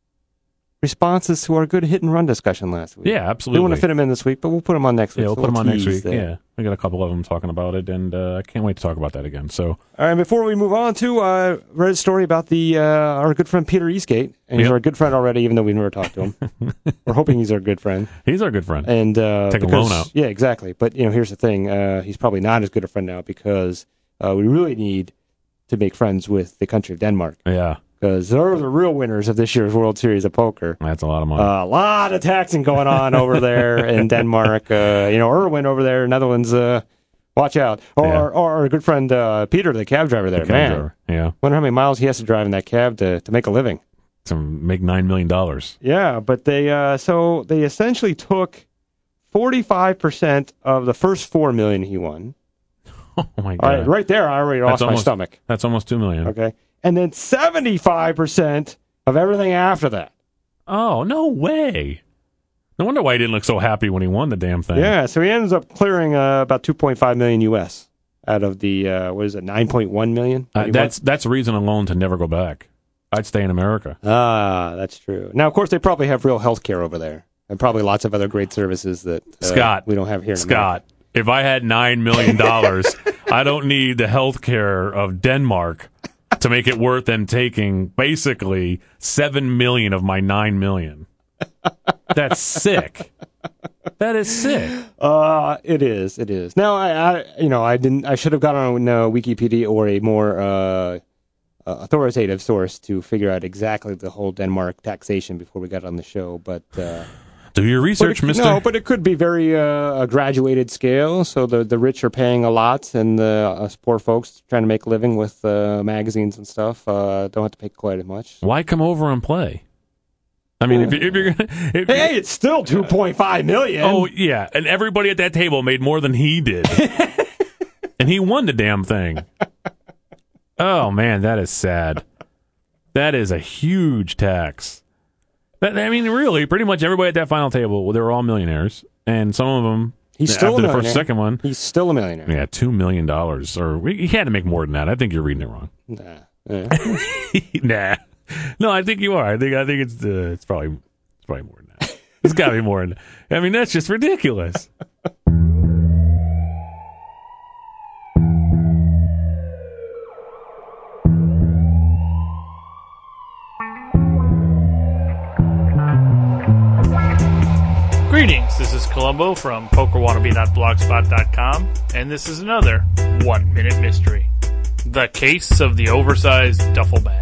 responses to our good hit and run discussion last week. Yeah, We absolutely. want to fit them in this week, but we'll put them on next week. Yeah, we'll So put them on next tease week. there. Yeah, we got a couple of them talking about it, and uh, I can't wait to talk about that again. So, All right, before we move on to, uh, read a story about the uh, our good friend Peter Eastgate, and he's Yep. our good friend already, even though we've never talked to him. We're hoping he's our good friend. he's our good friend. And uh, Take a because- loan out. Yeah, exactly. But you know, here's the thing: uh, he's probably not as good a friend now because uh, we really need to make friends with the country of Denmark Yeah, because they're the real winners of this year's World Series of Poker. that's a lot of money. Uh, a lot of taxing going on over there in Denmark. Uh, you know, Erwin over there, Netherlands. Uh, watch out. Or, Yeah. or our good friend uh, Peter, the cab driver there. Okay, Man, driver. Yeah, wonder how many miles he has to drive in that cab to, to make a living. to make nine million dollars. Yeah, but they uh, so they essentially took forty-five percent of the first four million he won. Oh my god! All right, right there, I already lost That's my almost- stomach. That's almost two million. Okay, and then seventy-five percent of everything after that. Oh no way! No wonder why he didn't look so happy when he won the damn thing. Yeah, so he ends up clearing uh, about two point five million U S out of the uh, what is it, nine point one million? Uh, that's that's reason alone to never go back. I'd stay in America. ah, that's true. Now, of course, they probably have real health care over there, and probably lots of other great services that uh, Scott, we don't have here. In Scott, if I had nine million dollars, I don't need the health care of Denmark to make it worth them taking basically seven million of my nine million. That's sick. That is sick. Uh, it is. It is. Now, I, I, you know, I didn't. I should have gone on uh, Wikipedia or a more uh, uh, authoritative source to figure out exactly the whole Denmark taxation before we got on the show. But uh, Do your research, but it, mister. No, but it could be very uh, a graduated scale. So the, the rich are paying a lot, and the us poor folks trying to make a living with uh, magazines and stuff uh, don't have to pay quite as much. Why come over and play? I mean, if, if you're gonna, if hey, it's still two point five million. Oh yeah, and everybody at that table made more than he did, and he won the damn thing. Oh man, that is sad. That is a huge tax. That, I mean, really, pretty much everybody at that final table, they were all millionaires, and some of them. He's still after a the millionaire. first, second one. He's still a millionaire. Yeah, two million dollars, or he had to make more than that. I think you're reading it wrong. Nah. Yeah. Nah, no, I think you are. I think I think it's uh, it's probably it's probably more than that. It's got to be more than that. I mean, that's just ridiculous. Greetings, this is Columbo from poker wannabe dot blogspot dot com, and this is another One Minute Mystery. The Case of the Oversized Duffel Bag.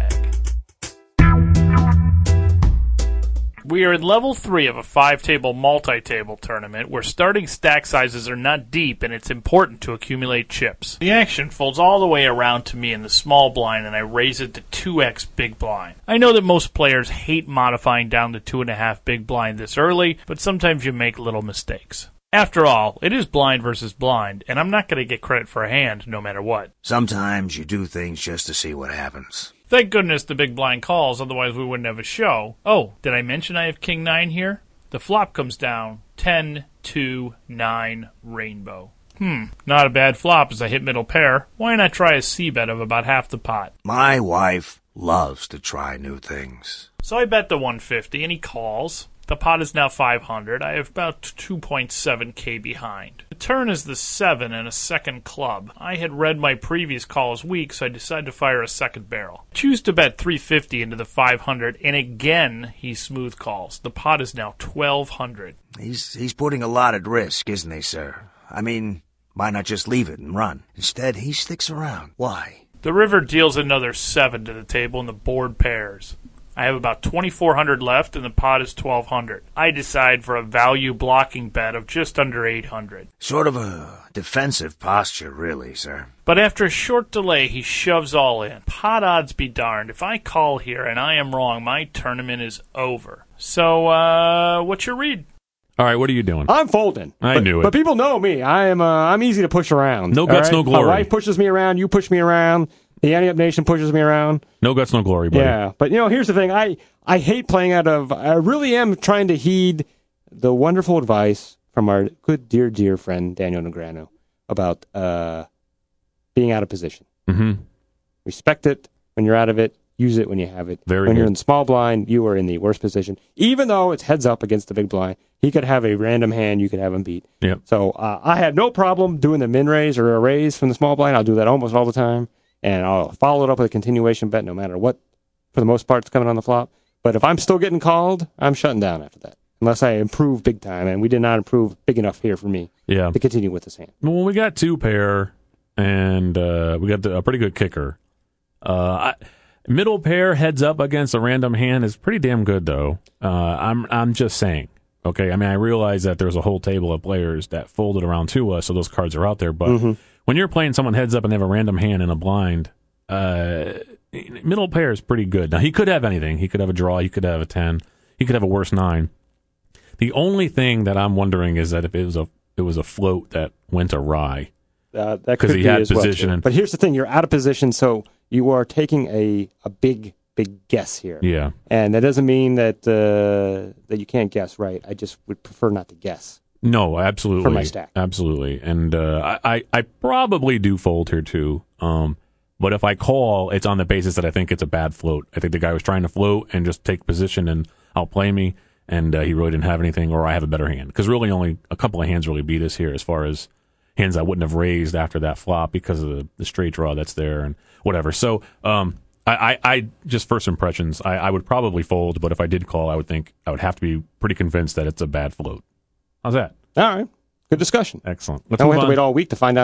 We are in level three of a five-table multi-table tournament where starting stack sizes are not deep and it's important to accumulate chips. The action folds all the way around to me in the small blind and I raise it to two x big blind. I know that most players hate modifying down to two point five big blind this early, but sometimes you make little mistakes. After all, it is blind versus blind, and I'm not going to get credit for a hand no matter what. Sometimes you do things just to see what happens. Thank goodness the big blind calls, otherwise we wouldn't have a show. Oh, did I mention I have king nine here? The flop comes down, ten, two, nine, rainbow. Hmm, not a bad flop as I hit middle pair. Why not try a c-bet of about half the pot? My wife loves to try new things. So I bet the one fifty, and he calls. The pot is now five hundred. I have about two point seven k behind. The turn is the seven and a second club. I had read my previous call as weak, so I decided to fire a second barrel. Choose to bet three fifty into the five hundred, and again he smooth calls. The pot is now twelve hundred. He's he's putting a lot at risk, isn't he, sir? I mean, why not just leave it and run? Instead, he sticks around. Why? The river deals another seven to the table, and the board pairs. I have about twenty-four hundred left, and the pot is twelve hundred. I decide for a value blocking bet of just under eight hundred. Sort of a defensive posture, really, sir. But after a short delay, he shoves all in. Pot odds be darned. If I call here and I am wrong, my tournament is over. So, uh, what's your read? All right, what are you doing? I'm folding. I but, knew it. But people know me. I am. Uh, I'm easy to push around. No guts, right? no glory. My wife pushes me around. You push me around. The Ante Up Nation pushes me around. No guts, no glory, buddy. Yeah, but you know, here's the thing. I, I hate playing out of. I really am trying to heed the wonderful advice from our good, dear, dear friend Daniel Negreanu about uh, being out of position. Mm-hmm. Respect it when you're out of it. Use it when you have it. Very when good. you're in small blind, you are in the worst position. Even though it's heads up against the big blind, he could have a random hand. You could have him beat. Yep. So uh, I have no problem doing the min raise or a raise from the small blind. I'll do that almost all the time. And I'll follow it up with a continuation bet no matter what, for the most part, is coming on the flop. But if I'm still getting called, I'm shutting down after that. Unless I improve big time, and we did not improve big enough here for me Yeah. to continue with this hand. Well, we got two pair, and uh, we got the, a pretty good kicker. Uh, I, middle pair heads up against a random hand is pretty damn good, though. Uh, I'm I'm just saying. Okay, I mean, I realize that there's a whole table of players that folded around to us, so those cards are out there. But Mm-hmm. when you're playing someone heads up and they have a random hand in a blind, uh, middle pair is pretty good. Now, he could have anything. He could have a draw. He could have a ten. He could have a worse nine. The only thing that I'm wondering is that if it was a it was a float that went awry. Uh, that 'Cause could he be had as well, position too. and- But here's the thing: you're out of position, so you are taking a, a big, big guess here. Yeah. And that doesn't mean that uh, that you can't guess right. I just would prefer not to guess. No, absolutely. For my stack. Absolutely. And uh, I, I, I probably do fold here, too. Um, but if I call, it's on the basis that I think it's a bad float. I think the guy was trying to float and just take position and outplay me, and uh, he really didn't have anything, or I have a better hand. Because really only a couple of hands really beat us here as far as hands I wouldn't have raised after that flop because of the, the straight draw that's there and whatever. So um, I, I, I just first impressions, I, I would probably fold, but if I did call, I would think I would have to be pretty convinced that it's a bad float. How's that? All right. Good discussion. Excellent. Let's Now we move have to on. wait all week to find out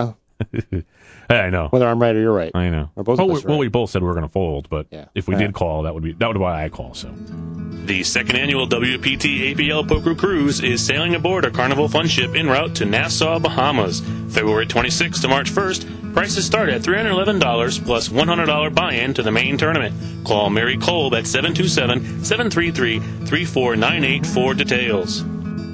I know. Whether I'm right or you're right. I know. Or both well, of we, us well, right. we both said we were going to fold, but Yeah. if we Yeah. did call, that would be that would be why I call. So, the second annual W P T A P L Poker Cruise is sailing aboard a Carnival Fun Ship en route to Nassau, Bahamas, February twenty-sixth to March first. Prices start at three hundred eleven dollars plus one hundred dollars buy-in to the main tournament. Call Mary Kolb at seven two seven, seven three three, three four nine eight for details.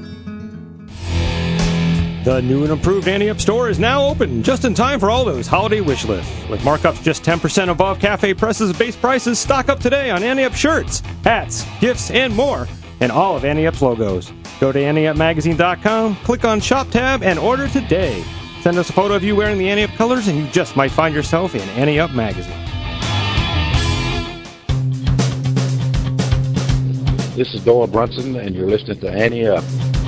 The new and improved Ante Up store is now open, just in time for all those holiday wish lists. With markups just ten percent above Cafe Press's base prices, stock up today on Ante Up shirts, hats, gifts, and more, and all of Ante Up's logos. Go to ante up magazine dot com, click on Shop tab, and order today. Send us a photo of you wearing the Ante Up colors, and you just might find yourself in Ante Up magazine. This is Doyle Brunson, and you're listening to Ante Up.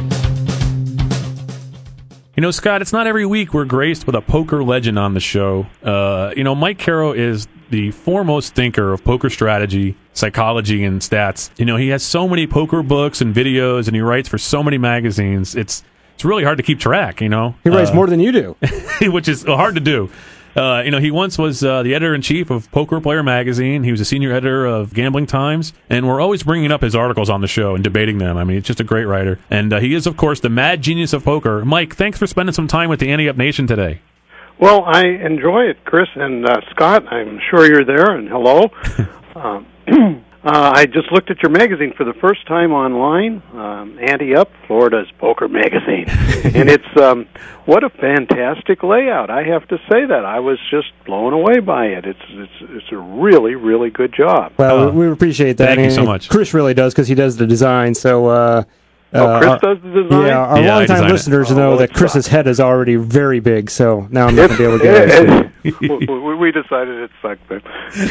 You know, Scott, it's not every week we're graced with a poker legend on the show. Uh, you know, Mike Caro is the foremost thinker of poker strategy, psychology, and stats. You know, he has so many poker books and videos, and he writes for so many magazines. It's it's really hard to keep track, you know. He writes uh, more than you do. which is hard to do. Uh, you know, he once was uh, the editor-in-chief of Poker Player magazine. He was a senior editor of Gambling Times, and we're always bringing up his articles on the show and debating them. I mean, he's just a great writer. And uh, he is, of course, the mad genius of poker. Mike, thanks for spending some time with the Ante Up Nation today. Well, I enjoy it, Chris and uh, Scott. I'm sure you're there, and hello. um, uh, I just looked at your magazine for the first time online, um, Ante Up, Florida's poker magazine, and it's um, what a fantastic layout. I have to say that I was just blown away by it. It's it's it's a really really good job. Well, Uh, we appreciate that. thank you and so much. Chris really does, because he does the design. So, uh, Oh, Chris uh, does the design? Yeah, our Yeah, I longtime designed it. listeners Oh, know well, that it's Chris's fine. head is already very big. So now I'm not going to be able to get it. we, we- we decided it sucked, but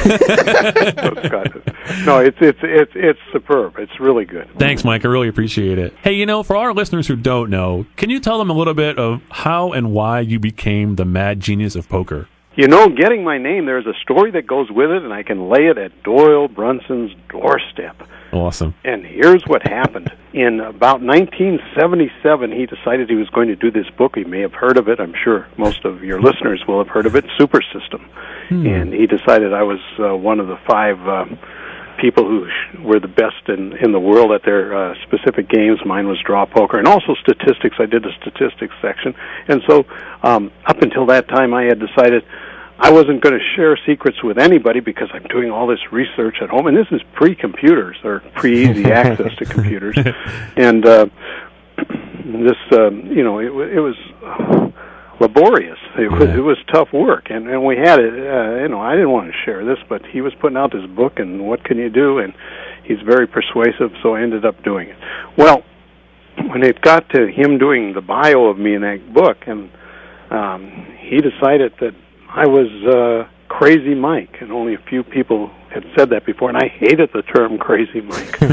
so Scott does. No, it's it's it's it's superb. It's really good. Thanks, Mike. I really appreciate it. Hey, you know, for our listeners who don't know, can you tell them a little bit of how and why you became the mad genius of poker? You know, getting my name, there's a story that goes with it, and I can lay it at Doyle Brunson's doorstep. Awesome. And here's what happened. In about nineteen seventy-seven, he decided he was going to do this book. You may have heard of it. I'm sure most of your listeners will have heard of it, Super System. Hmm. And he decided I was uh, one of the five uh, people who sh- were the best in, in the world at their uh, specific games. Mine was draw poker, and also statistics. I did the statistics section. And so um, up until that time, I had decided I wasn't going to share secrets with anybody because I'm doing all this research at home, and this is pre-computers, or pre-easy access to computers. And uh, this, um, you know, it, it was laborious. It was it was tough work, and, and we had it. Uh, you know, I didn't want to share this, but he was putting out this book, and what can you do? And he's very persuasive, so I ended up doing it. Well, when it got to him doing the bio of me in that book, and um, he decided that I was uh, Crazy Mike, and only a few people had said that before, and I hated the term Crazy Mike.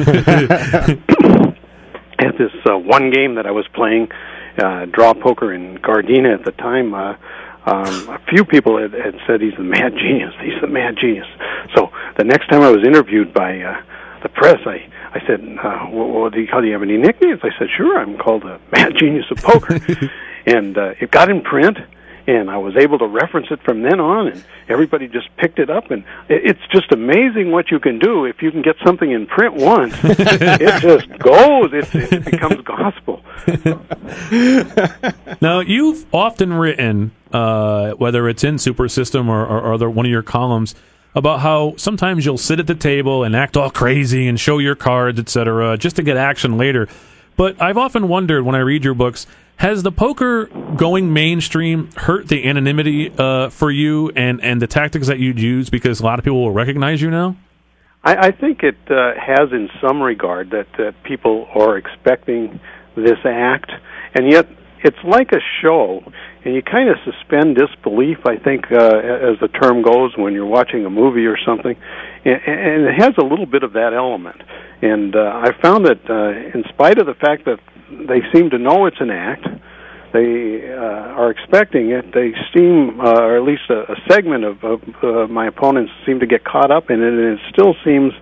At this uh, one game that I was playing, uh, draw poker in Gardena at the time, uh, um, a few people had, had said he's the mad genius. He's the mad genius. So the next time I was interviewed by uh, the press, I, I said, uh, well, well, do, you, do you have any nicknames? I said, sure, I'm called the mad genius of poker. And uh, it got in print, and I was able to reference it from then on, and everybody just picked it up. And it's just amazing what you can do if you can get something in print once. It just goes. It, it becomes gospel. Now, you've often written, uh, whether it's in Super System or, or, or other, one of your columns, about how sometimes you'll sit at the table and act all crazy and show your cards, et cetera, just to get action later. But I've often wondered when I read your books, has the poker going mainstream hurt the anonymity uh, for you and, and the tactics that you'd use because a lot of people will recognize you now? I, I think it uh, has in some regard that uh, people are expecting this act, and yet it's like a show, and you kind of suspend disbelief, I think, uh, as the term goes, when you're watching a movie or something, and, and it has a little bit of that element. And uh, I found that uh, in spite of the fact that they seem to know it's an act, they uh, are expecting it, they seem, uh, or at least a, a segment of, of uh, my opponents seem to get caught up in it, and it still seems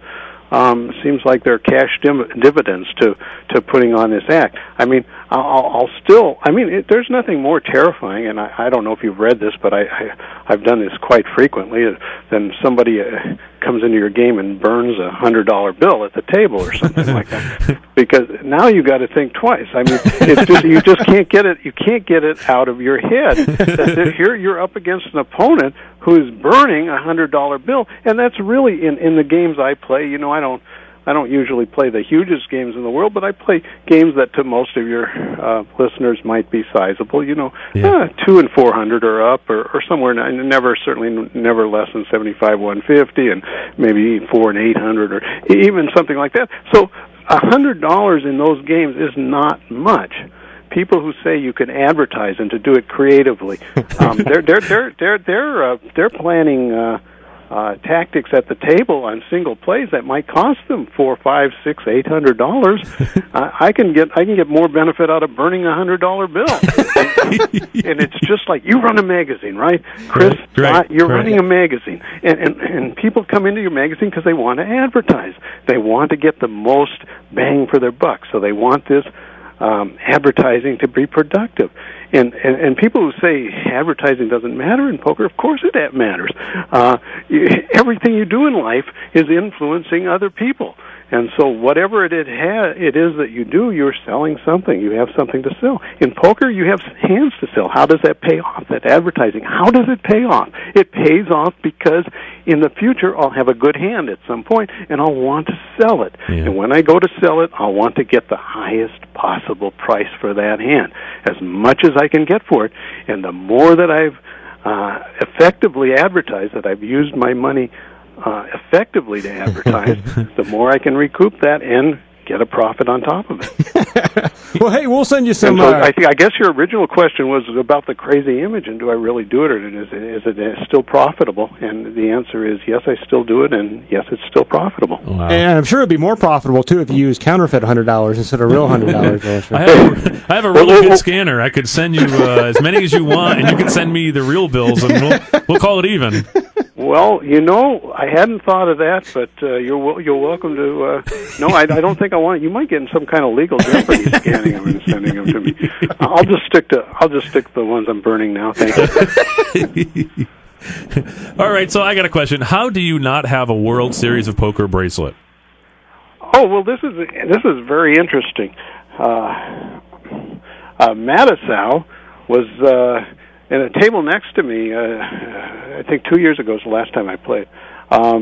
um, seems like they're cash div- dividends to to putting on this act. I mean, I'll, I'll still. I mean, it, there's nothing more terrifying, and I, I don't know if you've read this, but I, I I've done this quite frequently. Than somebody uh, comes into your game and burns a hundred dollar bill at the table or something like that. Because now you got to think twice. I mean, it's just you just can't get it. You can't get it out of your head that here you're up against an opponent who's burning a hundred dollar bill, and that's really in in the games I play. You know, I don't. I don't usually play the hugest games in the world, but I play games that to most of your uh, listeners might be sizable. You know, yeah. uh, two and four hundred or up, or, or somewhere. Never, certainly, never less than seventy-five, one fifty, and maybe four and eight hundred, or even something like that. So, a hundred dollars in those games is not much. People who say you can advertise and to do it creatively, um, they're they're they're they're they're uh, they're planning. Uh, Uh, tactics at the table on single plays that might cost them four, five, six, eight hundred dollars. I, I can get I can get more benefit out of burning a hundred dollar bill. And it's just like you run a magazine, right, Chris? Right, uh, you're right. running a magazine, and, and and people come into your magazine because they want to advertise. They want to get the most bang for their buck, so they want this um, advertising to be productive. And, and and people who say advertising doesn't matter in poker, of course it matters. Uh, you, everything you do in life is influencing other people. And so whatever it, it, ha- it is that you do, you're selling something. You have something to sell. In poker, you have hands to sell. How does that pay off, that advertising? How does it pay off? It pays off because in the future, I'll have a good hand at some point, and I'll want to sell it. Yeah. And when I go to sell it, I'll want to get the highest possible price for that hand, as much as I can get for it. And the more that I've uh, effectively advertised, that I've used my money Uh, effectively to advertise, the more I can recoup that and get a profit on top of it. Well, hey, we'll send you some. So uh, I think I guess your original question was about the crazy image, and do I really do it, or is it, is it still profitable? And the answer is yes, I still do it, and yes, it's still profitable. Wow. And I'm sure it'd be more profitable too if you use counterfeit one hundred dollars instead of real one hundred dollars. I have, I have a really good scanner. I could send you uh, as many as you want, and you can send me the real bills, and we'll we'll call it even. Well, you know, I hadn't thought of that, but uh, you're you're welcome to. Uh, no, I, I don't think I want it. You might get in some kind of legal jeopardy scanning them and sending them to me. I'll just stick to I'll just stick to the ones I'm burning now. Thank you. All right, so I got a question. How do you not have a World Series of Poker bracelet? Oh well, this is this is very interesting. Uh, uh, Madisau was. Uh, And a table next to me, uh, I think two years ago was the last time I played. Um,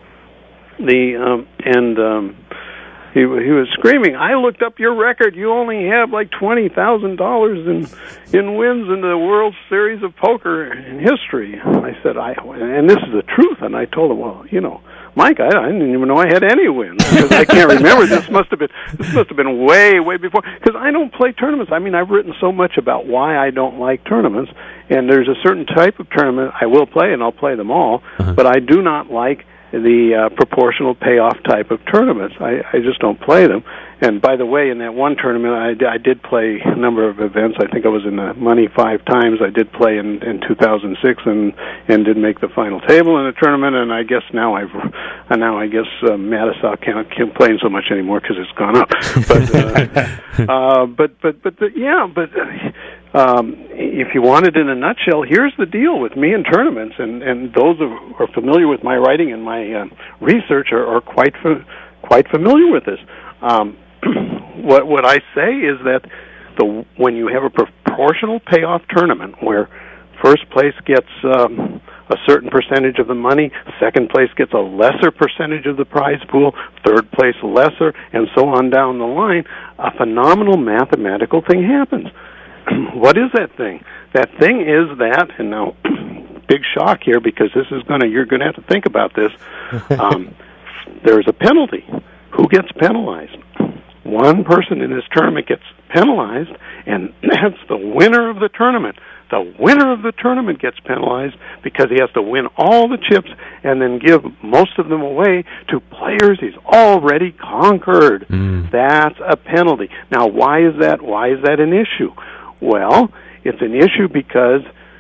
the um, and um, he he was screaming, "I looked up your record. You only have like twenty thousand dollars in in wins in the World Series of Poker in history." I said, "I," and this is the truth. And I told him, "Well, you know, Mike, I, I didn't even know I had any wins because I can't remember. This must have been this must have been way, way before. Because I don't play tournaments. I mean, I've written so much about why I don't like tournaments, and there's a certain type of tournament I will play, and I'll play them all. Uh-huh. But I do not like the uh, proportional payoff type of tournaments. I, I just don't play them. And by the way, in that one tournament, I, I did play a number of events. I think I was in the money five times. I did play in, in two thousand six and and did make the final table in the tournament. And I guess now I've and now I guess uh, Madisau can't complain so much anymore because it's gone up. But uh, uh, but but but the, yeah, but. Um, if you want it in a nutshell, here's the deal with me in tournaments, and, and those who are familiar with my writing and my uh, research are, are quite fa- quite familiar with this. Um, what what I say is that the when you have a proportional payoff tournament where first place gets um, a certain percentage of the money, second place gets a lesser percentage of the prize pool, third place lesser, and so on down the line, a phenomenal mathematical thing happens. What is that thing? That thing is that, and now, big shock here because this is gonna, you're gonna have to think about this. Um, there's a penalty. Who gets penalized? One person in this tournament gets penalized, and that's the winner of the tournament. The winner of the tournament gets penalized because he has to win all the chips and then give most of them away to players he's already conquered. Mm. That's a penalty. Now, why is that? Why is that an issue? Well, it's an issue because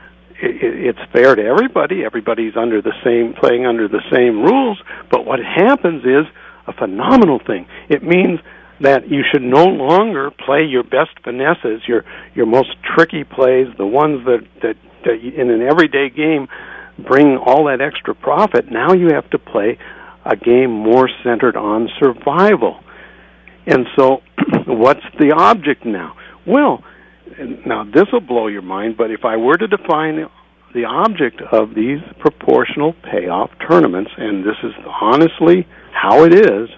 it's fair to everybody. Everybody's under the same, playing under the same rules. But what happens is a phenomenal thing. It means that you should no longer play your best finesses, your your most tricky plays, the ones that, that, that in an everyday game bring all that extra profit. Now you have to play a game more centered on survival. And so what's the object now? Well, now this will blow your mind, but if I were to define the object of these proportional payoff tournaments, and this is honestly how it is,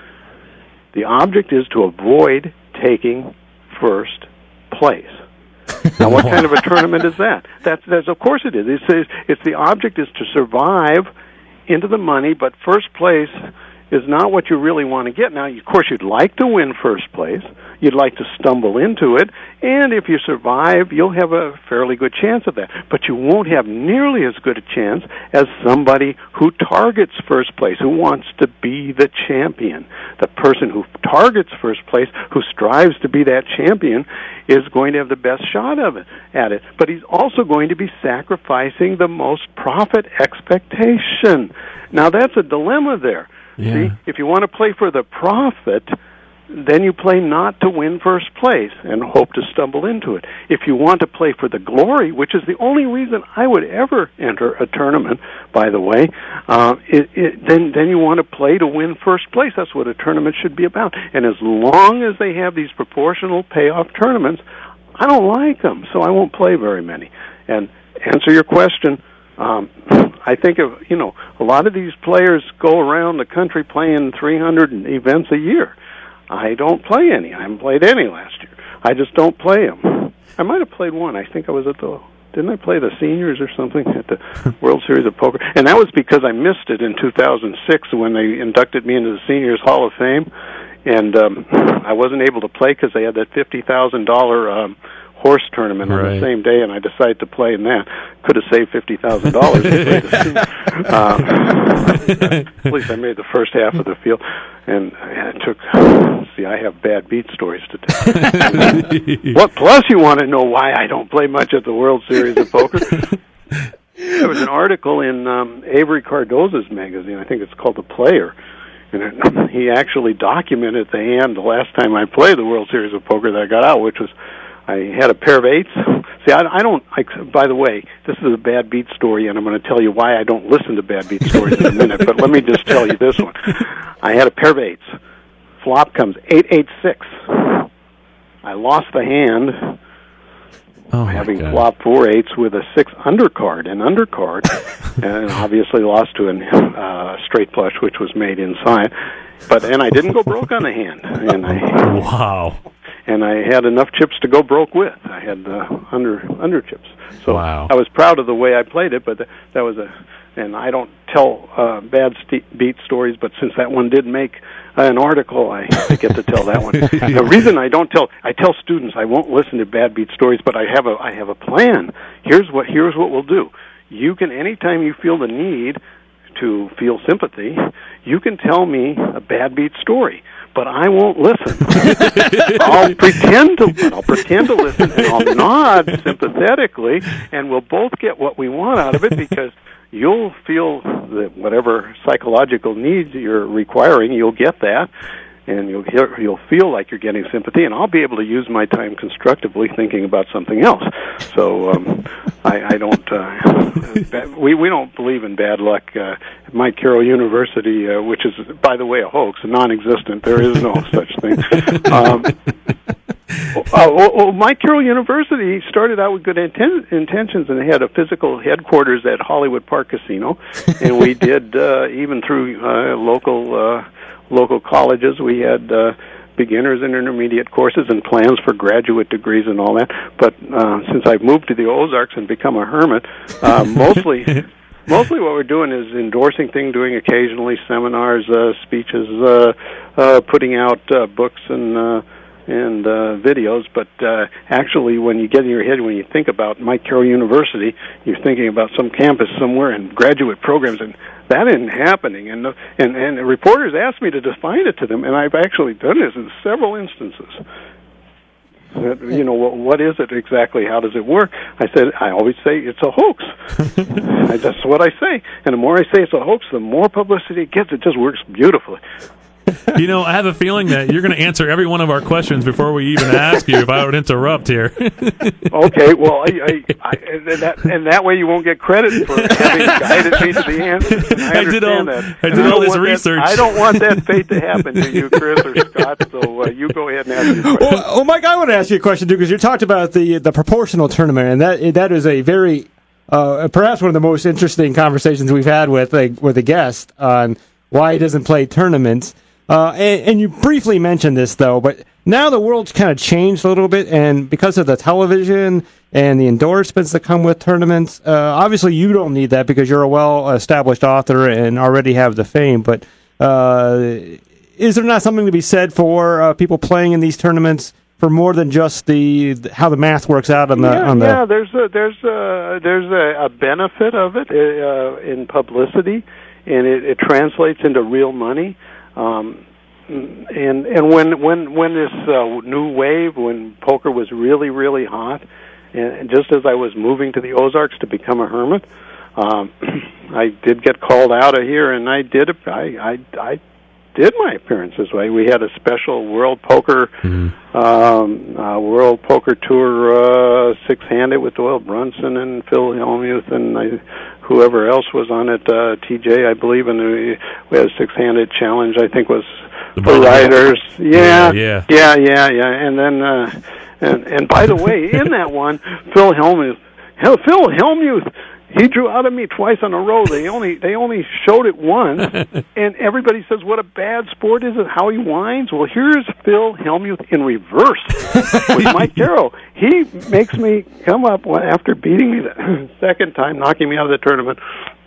the object is to avoid taking first place. Now, what kind of a tournament is that? That's, that's of course it is. It's, it's the object is to survive into the money, but first place is not what you really want to get. Now, of course, you'd like to win first place. You'd like to stumble into it, and if you survive, you'll have a fairly good chance of that. But you won't have nearly as good a chance as somebody who targets first place, who wants to be the champion. The person who targets first place, who strives to be that champion, is going to have the best shot of it at it. But he's also going to be sacrificing the most profit expectation. Now, that's a dilemma there. Yeah. See, if you want to play for the profit, then you play not to win first place and hope to stumble into it. If you want to play for the glory, which is the only reason I would ever enter a tournament, by the way, uh, it, it, then then you want to play to win first place. That's what a tournament should be about. And as long as they have these proportional payoff tournaments, I don't like them, so I won't play very many. And answer your question, um, I think of, you know, a lot of these players go around the country playing three hundred events a year. I don't play any. I haven't played any last year. I just don't play them. I might have played one. I think I was at the, didn't I play the seniors or something at the World Series of Poker? And that was because I missed it in two thousand six when they inducted me into the Seniors Hall of Fame. And um, I wasn't able to play because they had that fifty thousand dollars um, horse tournament on right. the same day, and I decided to play in that. Could have saved fifty thousand dollars. um, at least I made the first half of the field, and it took. See, I have bad beat stories to tell. What? Plus, you want to know why I don't play much at the World Series of Poker? There was an article in um, Avery Cardoza's magazine. I think it's called The Player. And it, he actually documented the hand the last time I played the World Series of Poker that I got out, which was I had a pair of eights. See, I, I don't, I, by the way, this is a bad beat story, and I'm going to tell you why I don't listen to bad beat stories in a minute, but let me just tell you this one. I had a pair of eights. Flop comes eight eight six. I lost the hand, oh having flopped four eights with a six undercard, an undercard, and obviously lost to a uh, straight flush, which was made inside. But and I didn't go broke on the hand, and I wow. And I had enough chips to go broke with. I had uh, under under chips, so wow. I was proud of the way I played it. But th- that was a, and I don't tell uh, bad st- beat stories. But since that one did make an article, I, I get to tell that one. The reason I don't tell, I tell students I won't listen to bad beat stories, but I have a I have a plan. Here's what here's what we'll do. You can anytime you feel the need to feel sympathy, you can tell me a bad beat story. But I won't listen. I'll pretend to, but I'll pretend to listen, and I'll nod sympathetically, and we'll both get what we want out of it because you'll feel that whatever psychological needs you're requiring, you'll get that, and you'll hear, you'll feel like you're getting sympathy, and I'll be able to use my time constructively thinking about something else. So um, I, I don't. Uh, we we don't believe in bad luck. Uh, Mike Carroll University, uh, which is, by the way, a hoax, non-existent. There is no such thing. Um, uh, well, well, Mike Carroll University started out with good inten- intentions, and they had a physical headquarters at Hollywood Park Casino, and we did uh, even through uh, local. Uh, local colleges. We had uh, beginners and intermediate courses and plans for graduate degrees and all that. But uh, since I've moved to the Ozarks and become a hermit, uh, mostly mostly what we're doing is endorsing things, doing occasionally seminars, uh, speeches, uh, uh, putting out uh, books and uh, and uh, videos. But uh, actually, when you get in your head, when you think about Mike Carroll University, you're thinking about some campus somewhere and graduate programs, and that isn't happening, and, and and reporters asked me to define it to them, and I've actually done this in several instances. That, you know, what, what is it exactly? How does it work? I said, I always say it's a hoax. I, that's what I say. And the more I say it's a hoax, the more publicity it gets. It just works beautifully. You know, I have a feeling that you're going to answer every one of our questions before we even ask you if I would interrupt here. Okay, well, I, I, I, and, that, and that way you won't get credit for having guided me to the answer. I, I did all, that. I did all this that, research. I don't want that fate to happen to you, Chris or Scott, so uh, you go ahead and ask your question. Well, well, Mike, I want to ask you a question, too, because you talked about the the proportional tournament, and that that is a very, uh, perhaps one of the most interesting conversations we've had with a, with a guest on why he doesn't play tournaments. Uh, and, and you briefly mentioned this, though, but now the world's kind of changed a little bit, and because of the television and the endorsements that come with tournaments, uh, obviously you don't need that because you're a well-established author and already have the fame, but uh, is there not something to be said for uh, people playing in these tournaments for more than just the how the math works out on the yeah, on the yeah there's a there's a there's a, a benefit of it uh, in publicity, and it, it translates into real money. Um, and and when when when this uh, new wave, when poker was really really hot, and just as I was moving to the Ozarks to become a hermit, um, I did get called out of here, and I did I I I did my appearance this way. We had a special World Poker mm-hmm. um, uh, World Poker Tour uh, six-handed with Doyle Brunson and Phil Hellmuth and I, whoever else was on it, uh, T J, I believe, and we, we had a six-handed challenge, I think was the for riders. Yeah, yeah, yeah, yeah, yeah. And then, uh, and and by the way, in that one, Phil Hellmuth, Hell, Phil Hellmuth, he drew out of me twice in a row. They only they only showed it once, and everybody says, "What a bad sport is it? How he whines." Well, here's Phil Hellmuth in reverse with Mike Darrow. He makes me come up after beating me the second time, knocking me out of the tournament.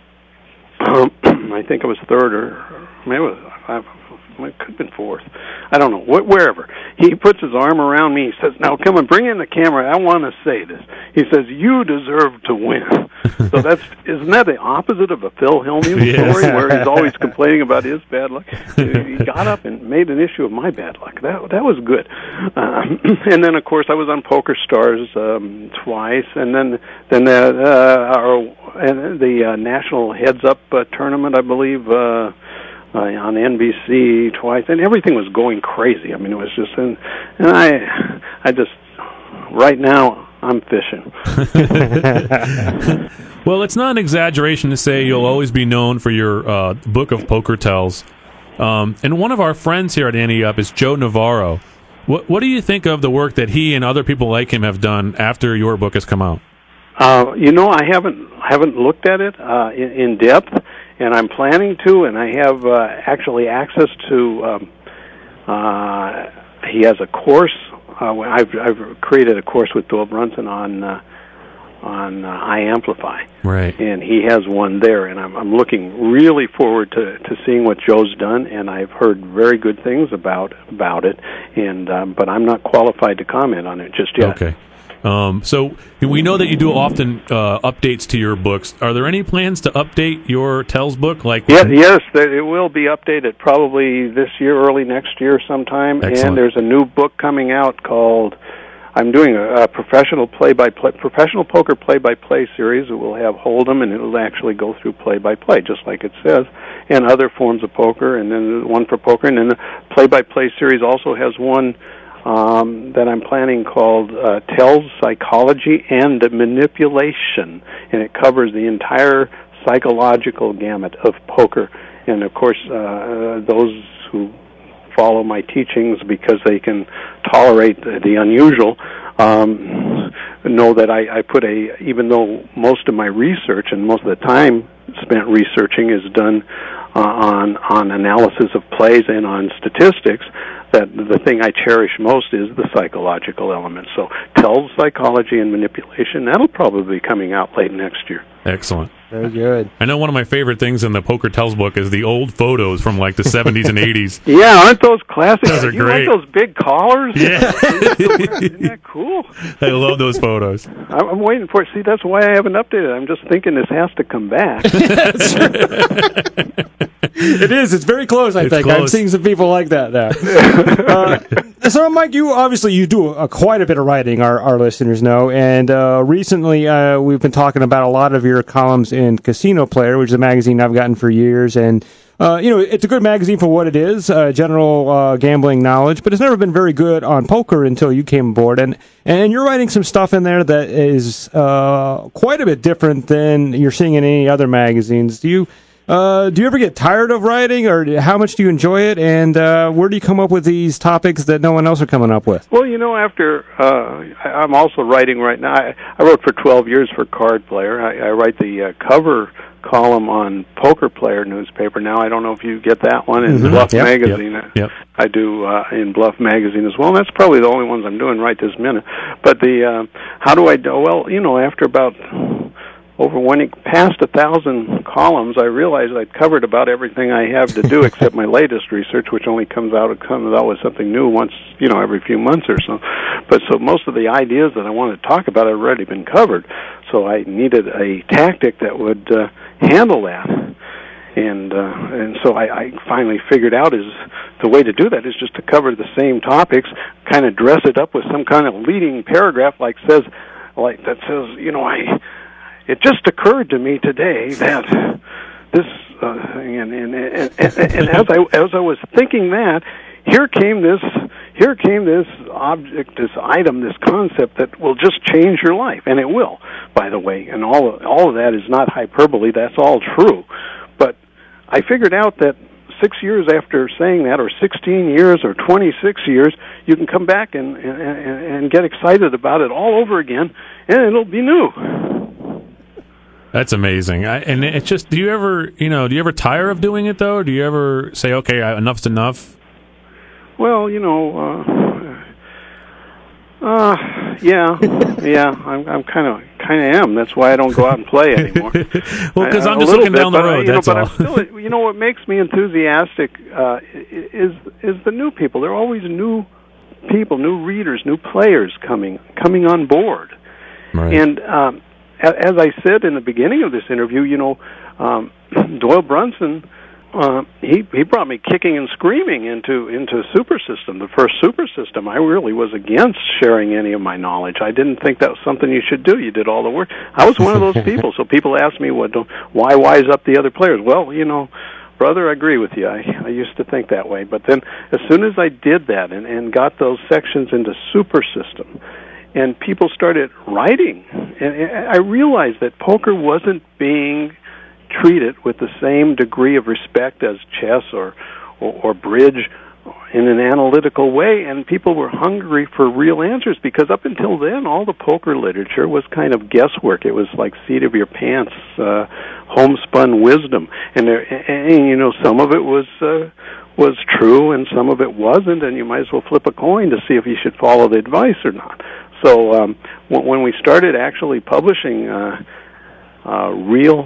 Um, I think it was third or maybe it was five. It could have been fourth. I don't know. Wh- wherever. He puts his arm around me. He says, "Now, come on, bring in the camera. I want to say this." He says, "You deserve to win." So that's, isn't that the opposite of a Phil Hellmuth Yes. story where he's always complaining about his bad luck? He got up and made an issue of my bad luck. That that was good. Uh, and then, of course, I was on Poker Stars um, twice, and then then uh, uh, our, and the uh, National Heads Up uh, tournament, I believe, uh, Uh, on N B C twice, and everything was going crazy. I mean, it was just, and, and I, I just, right now, I'm fishing. Well, it's not an exaggeration to say you'll always be known for your uh, book of poker tells. Um, and one of our friends here at Ante Up is Joe Navarro. What, what do you think of the work that he and other people like him have done after your book has come out? Uh, you know, I haven't haven't looked at it uh, in, in depth. And I'm planning to, and I have uh, actually access to. Um, uh, he has a course. Uh, I've, I've created a course with Doyle Brunson on uh, on uh, iAmplify, right? And he has one there, and I'm, I'm looking really forward to, to seeing what Joe's done. And I've heard very good things about about it, and um, but I'm not qualified to comment on it just yet. Okay. Um, so we know that you do often uh, updates to your books. Are there any plans to update your Tells book? Like, yes, yes, it will be updated probably this year, early next year sometime. Excellent. And there's a new book coming out called. I'm doing a, a professional play-by-play, professional poker play-by-play series. It will have Hold'em, and it will actually go through play-by-play, just like it says, and other forms of poker, and then one for poker, and then the play-by-play series also has one. Um, that I'm planning called uh, Tells Psychology and Manipulation, and it covers the entire psychological gamut of poker. And of course, uh, those who follow my teachings because they can tolerate the, the unusual um, know that I, I put a, even though most of my research and most of the time spent researching is done uh, on on analysis of plays and on statistics, that the thing I cherish most is the psychological element. So Tells Psychology and Manipulation, that'll probably be coming out late next year. Excellent. Very good. I know one of my favorite things in the Poker Tells book is the old photos from like the seventies and eighties. Yeah, aren't those classic? Those are you great. like those big collars? Yeah. Isn't that cool? I love those photos. I'm I'm waiting for it. See, that's why I haven't updated it. I'm just thinking this has to come back. It is. It's very close, I It's think. close. I'm seeing some people like that now. uh, so, Mike, you obviously you do uh, quite a bit of writing, our, our listeners know. And uh, recently uh, we've been talking about a lot of your columns in Casino Player, which is a magazine I've gotten for years. And Uh, you know, it's a good magazine for what it is, uh, general uh, gambling knowledge, but it's never been very good on poker until you came aboard. And and you're writing some stuff in there that is uh, quite a bit different than you're seeing in any other magazines. Do you uh, do you ever get tired of writing, or how much do you enjoy it? And uh, where do you come up with these topics that no one else are coming up with? Well, you know, after uh, I, I'm also writing right now. I, I wrote for twelve years for Card Player. I, I write the uh, cover column on Poker Player newspaper. Now, I don't know if you get that one in mm-hmm. Bluff yep, Magazine. Yep, yep. I do uh, in Bluff Magazine as well. And that's probably the only ones I'm doing right this minute. But the uh, how do I do? Well, you know, after about over when it passed a thousand columns, I realized I'd covered about everything I have to do except my latest research, which only comes out it comes out with something new once, you know, every few months or so. But so most of the ideas that I wanted to talk about have already been covered. So I needed a tactic that would uh, handle that. And uh, and so I, I finally figured out is the way to do that is just to cover the same topics, kind of dress it up with some kind of leading paragraph like says like that says, you know, I it just occurred to me today that this uh, and, and, and, and, and as I as I was thinking that, here came this here came this object, this item, this concept that will just change your life, and it will, by the way. And all of, all of that is not hyperbole. That's all true. But I figured out that six years after saying that, or sixteen years, or twenty-six years, you can come back and, and, and get excited about it all over again, and it'll be new. That's amazing. I, and it's just, do you ever, you know, do you ever tire of doing it, though? Do you ever say, okay, enough's enough? Well, you know, uh, uh yeah, yeah, I'm, I'm kind of, kind of am. That's why I don't go out and play anymore. Well, because I'm I, just looking bit, down the road. I, That's know, all. But I'm still, you know, what makes me enthusiastic uh, is is the new people. There are always new people, new readers, new players coming coming on board, right. And um, as I said in the beginning of this interview, you know, um, Doyle Brunson. Uh, he he brought me kicking and screaming into into Super System, the first Super System. I really was against sharing any of my knowledge. I didn't think that was something you should do. You did all the work. I was one of those people. So people ask me, "What? Well, why wise up the other players?" Well, you know, brother, I agree with you. I I used to think that way, but then as soon as I did that and and got those sections into Super System, and people started writing, and I realized that poker wasn't being treated with the same degree of respect as chess or, or or bridge in an analytical way, and people were hungry for real answers, because up until then all the poker literature was kind of guesswork. It was like seat of your pants, uh, homespun wisdom, and there and, and you know some of it was uh, was true and some of it wasn't, and you might as well flip a coin to see if you should follow the advice or not. So um, when we started actually publishing uh, uh, real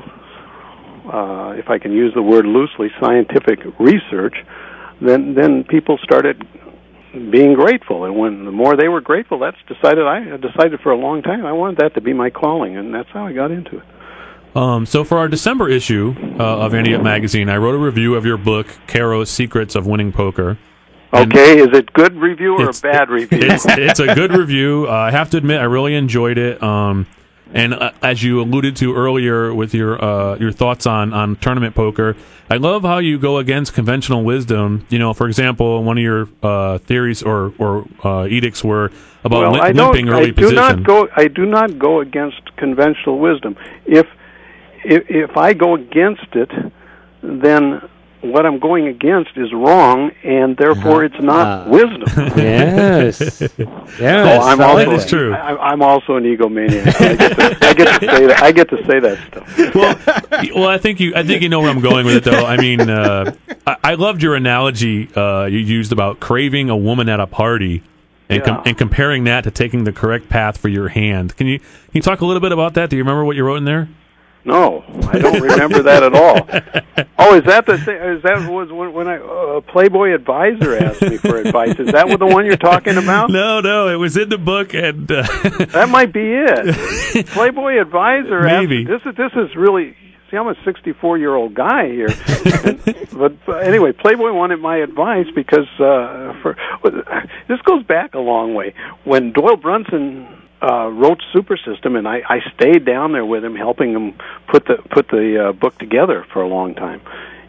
Uh, if I can use the word loosely, scientific research, then then people started being grateful, and when the more they were grateful, that's decided. I decided for a long time I wanted that to be my calling, and that's how I got into it. Um, so for our December issue uh, of Andy Up Magazine, I wrote a review of your book, Caro's Secrets of Winning Poker. Okay, is it good review or a bad review? It's, it's a good review. Uh, I have to admit, I really enjoyed it. Um, And uh, as you alluded to earlier with your uh, your thoughts on, on tournament poker, I love how you go against conventional wisdom. You know, for example, one of your uh, theories or or uh, edicts were about well, li- I limping don't, early I do position. Not go, I do not go against conventional wisdom. If, if if I go against it, then what I'm going against is wrong, and therefore it's not uh, wisdom. Yes, yes, oh, I'm also, that is true. I, I'm also an egomaniac. I get, to, I get to say that. I get to say that stuff. Well, well, I think you, I think you know where I'm going with it, though. I mean, uh, I, I loved your analogy uh, you used about craving a woman at a party, and com- Yeah. and comparing that to taking the correct path for your hand. Can you can you talk a little bit about that? Do you remember what you wrote in there? No, I don't remember that at all. Oh, is that the thing? Is that was when, when I a uh, Playboy advisor asked me for advice? Is that what the one you're talking about? No, no, it was in the book, and uh, that might be it. Playboy advisor. Maybe asked, this is this is really. See, I'm a sixty-four year old guy here, and, but, but anyway, Playboy wanted my advice because uh, for this goes back a long way. When Doyle Brunson Uh, wrote Super System, and I, I stayed down there with him, helping him put the put the uh, book together for a long time.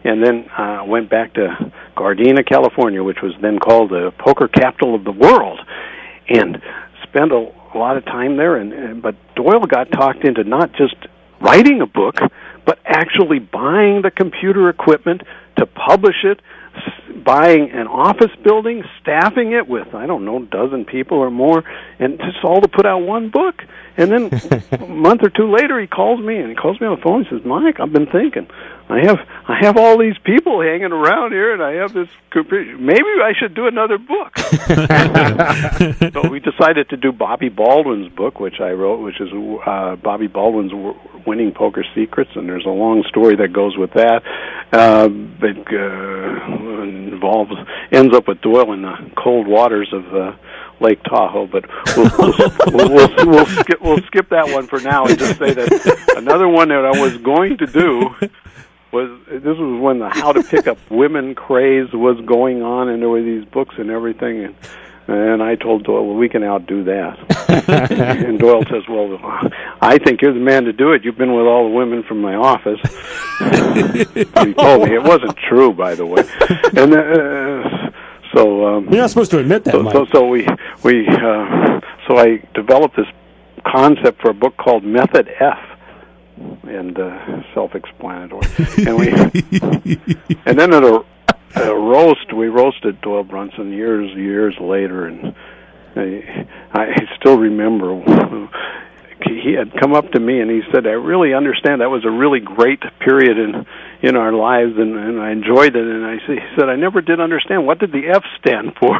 and then uh, went back to Gardena, California, which was then called the poker capital of the world, and spent a, a lot of time there. And, and but Doyle got talked into not just writing a book, but actually buying the computer equipment to publish it, buying an office building, staffing it with, I don't know, a dozen people or more, and just all to put out one book. And then a month or two later, he calls me, and he calls me on the phone and says, Mike, I've been thinking, I have I have all these people hanging around here, and I have this computer. Maybe I should do another book. So we decided to do Bobby Baldwin's book, which I wrote, which is uh, Bobby Baldwin's Winning Poker Secrets, and there's a long story that goes with that. Uh, it uh, involves ends up with Doyle in the cold waters of uh, Lake Tahoe, but we'll we'll, we'll, we'll, we'll, skip, we'll skip that one for now and just say that another one that I was going to do was, this was when the How to Pick Up Women craze was going on, and there were these books and everything, and and I told Doyle, well, we can outdo that. And Doyle says, well, I think you're the man to do it. You've been with all the women from my office. He told me. It wasn't true, by the way. And uh, so um, you're not supposed to admit that, so, Mike. So, so we we uh, so I developed this concept for a book called Method F, and uh, self-explanatory. And we and then at a, a roast, we roasted Doyle Brunson years years later, and I, I still remember. He had come up to me and he said, I really understand that was a really great period in in our lives, and, and I enjoyed it. And I he said, I never did understand, what did the F stand for?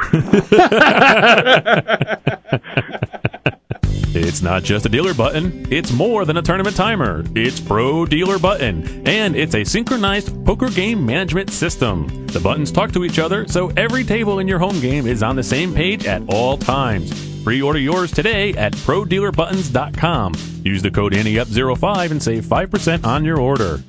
It's not just a dealer button, it's more than a tournament timer. It's Pro Dealer Button, and it's a synchronized poker game management system. The buttons talk to each other, so every table in your home game is on the same page at all times. Pre-order yours today at pro dealer buttons dot com. Use the code N E U P zero five and save five percent on your order.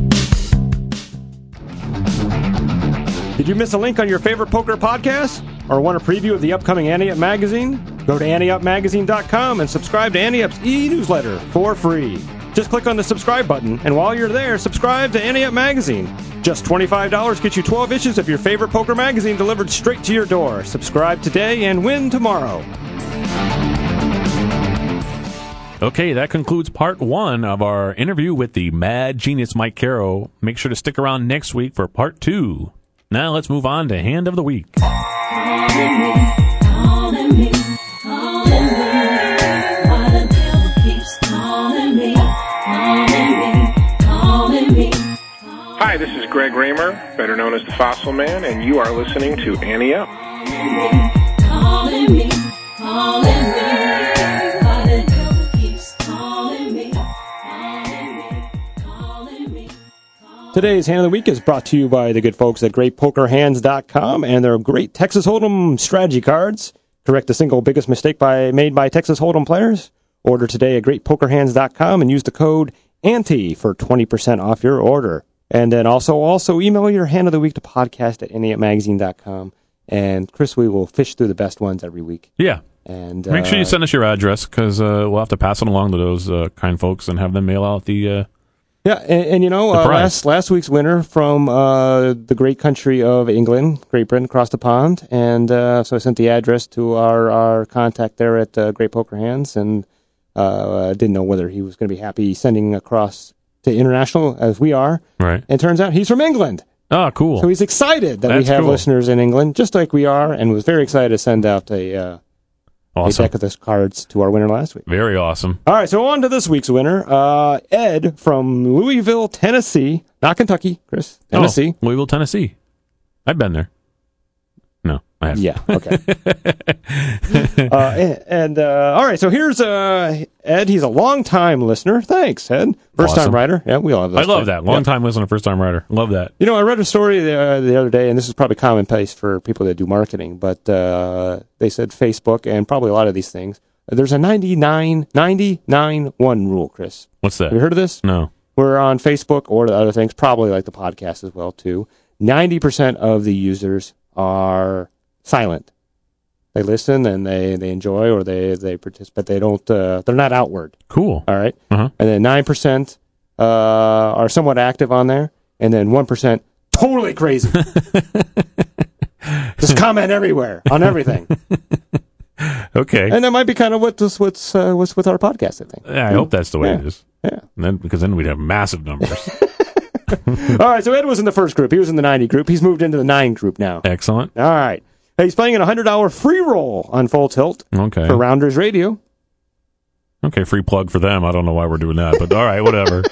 Did you miss a link on your favorite poker podcast? Or want a preview of the upcoming Ante Up magazine? Go to ante up magazine dot com and subscribe to Ante Up's e-newsletter for free. Just click on the subscribe button, and while you're there, subscribe to Ante Up Magazine. Just twenty-five dollars gets you twelve issues of your favorite poker magazine delivered straight to your door. Subscribe today and win tomorrow. Okay, that concludes part one of our interview with the mad genius Mike Caro. Make sure to stick around next week for part two. Now let's move on to Hand of the Week. Calling me, calling me, calling me. Why the devil keeps calling me, calling me, calling me. Hi, this is Greg Raymer, better known as the Fossil Man, and you are listening to Ante Up. Calling me, calling me. Why the devil keeps calling me, calling me, calling me. Today's Hand of the Week is brought to you by the good folks at great poker hands dot com and their great Texas Hold'em strategy cards. Correct the single biggest mistake by made by Texas Hold'em players. Order today at great poker hands dot com and use the code A N T for twenty percent off your order. And then also also email your Hand of the Week to podcast at ante up magazine dot com. And Chris, we will fish through the best ones every week. Yeah. And make uh, sure you send us your address, because uh, we'll have to pass it along to those uh, kind folks and have them mail out the... Uh, Yeah, and, and you know, uh, last last week's winner from uh, the great country of England, Great Britain, across the pond, and uh, so I sent the address to our, our contact there at uh, Great Poker Hands, and uh, didn't know whether he was going to be happy sending across to international as we are. Right. And it turns out he's from England. Oh, cool. So he's excited that That's we have cool. listeners in England, just like we are, and was very excited to send out a, uh, awesome. a deck of those cards to our winner last week. Very awesome. All right, so on to this week's winner. Uh, Ed from Louisville, Tennessee. Not Kentucky, Chris. Tennessee. Oh, Louisville, Tennessee. I've been there. No, I haven't. Yeah, okay. uh, and, and uh, all right, so here's uh, Ed. He's a long-time listener. Thanks, Ed. First-time Awesome. writer. Yeah, we all have those. I love things. that. Long-time listener, first-time writer. Love that. You know, I read a story the, uh, the other day, and this is probably commonplace for people that do marketing, but uh, they said Facebook and probably a lot of these things. There's a ninety-nine, ninety-nine one rule, Chris. What's that? Have you heard of this? No. We're on Facebook or the other things, probably like the podcast as well, too. ninety percent of the users are silent. They listen and they, they enjoy or they, they participate. They don't, uh, they're not outward. Cool. All right. Uh-huh. And then nine percent uh, are somewhat active on there. And then one percent totally crazy. Just comment everywhere on everything. Okay. And that might be kind of what's what's uh, what's with our podcast, I think. Yeah, I hope that's the way Yeah. it is. Yeah. And then, because then we'd have massive numbers. All right, so Ed was in the first group. He was in the ninety group. He's moved into the nine group now. Excellent. All right. Hey, he's playing in a one hundred dollars free roll on Full Tilt Okay. for Rounders Radio. Okay, free plug for them. I don't know why we're doing that, but all right, whatever.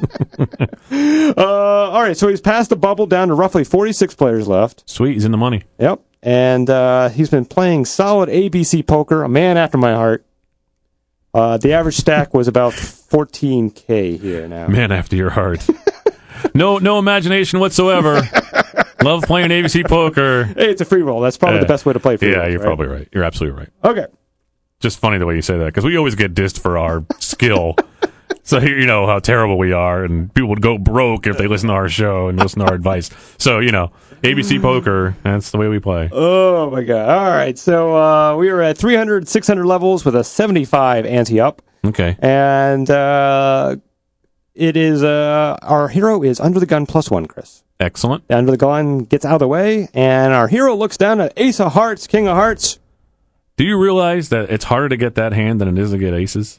Uh, all right, so he's passed the bubble down to roughly forty-six players left. Sweet, he's in the money. Yep. And uh, he's been playing solid A B C poker, a man after my heart. Uh, the average stack was about fourteen K here now. Man after your heart. no no imagination whatsoever. Love playing A B C poker. Hey, it's a free roll. That's probably Uh, the best way to play free Yeah, rolls, you're right? probably right. You're absolutely right. Okay. Just funny the way you say that, because we always get dissed for our skill. So you know how terrible we are, and people would go broke if they listen to our show and listen to our advice. So, you know, A B C poker, that's the way we play. Oh, my God. All right, so uh, we were at three hundred, six hundred levels with a seventy-five ante up. Okay. And uh, it is, uh, our hero is under the gun plus one, Chris. Excellent. Under the gun gets out of the way, and our hero looks down at Ace of Hearts, King of Hearts. Do you realize that it's harder to get that hand than it is to get aces?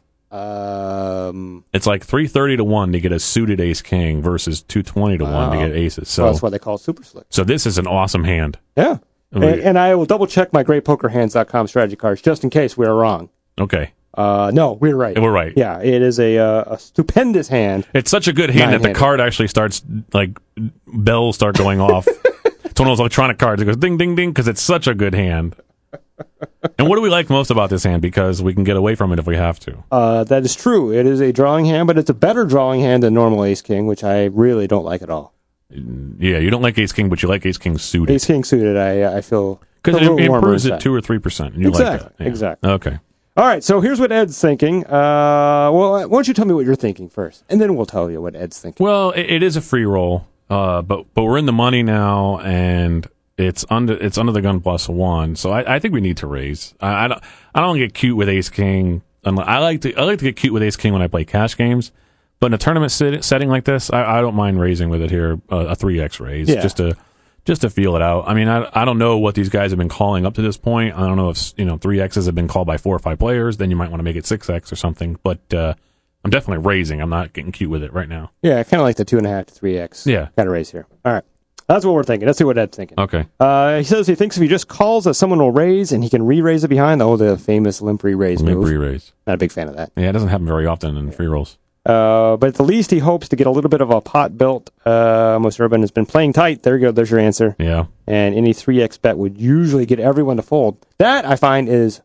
Um, It's like three thirty to one to get a suited ace king versus two twenty to one to Wow. get aces. So well, that's why they call it Super Slick. so this is an awesome hand. Yeah. And, and I will double check my great poker hands dot com strategy cards just in case we are wrong. Okay. Uh, no, we're right. We're right. Yeah, it is a, uh, a stupendous hand. It's such a good hand that the Nine-handed. card actually starts, like, bells start going off. It's one of those electronic cards. It goes ding, ding, ding, because it's such a good hand. And what do we like most about this hand? Because we can get away from it if we have to. Uh, that is true. It is a drawing hand, but it's a better drawing hand than normal Ace King, which I really don't like at all. Yeah, you don't like ace king, but you like ace king suited. Ace King suited, I I feel Because a little it warmer improves it inside. two or three percent. And you Exactly, like that. Yeah. exactly. Okay. All right, so here's what Ed's thinking. Uh, well, why don't you tell me what you're thinking first, and then we'll tell you what Ed's thinking. Well, it, it is a free roll, uh, but but we're in the money now, and it's under it's under the gun plus one. So I, I think we need to raise. I, I don't I don't get cute with ace king. Unless, I like to I like to get cute with ace king when I play cash games. But in a tournament sit, setting like this, I, I don't mind raising with it here, uh, a three x raise, Yeah. just to just to feel it out. I mean, I I don't know what these guys have been calling up to this point. I don't know if you know three x's have been called by four or five players. Then you might want to make it six x or something. But uh, I'm definitely raising. I'm not getting cute with it right now. Yeah, kind of like the two and a half to three x. Yeah. kind of raise here. All right, that's what we're thinking. Let's see what Ed's thinking. Okay. Uh, he says he thinks if he just calls that someone will raise and he can re-raise it behind. Oh, the famous limp re-raise Limp move. re-raise. Not a big fan of that. Yeah, it doesn't happen very often in free rolls. Uh, but at the least, he hopes to get a little bit of a pot built. Uh, most Urban has been playing tight. There you go. There's your answer. Yeah. And any three x bet would usually get everyone to fold. That, I find, is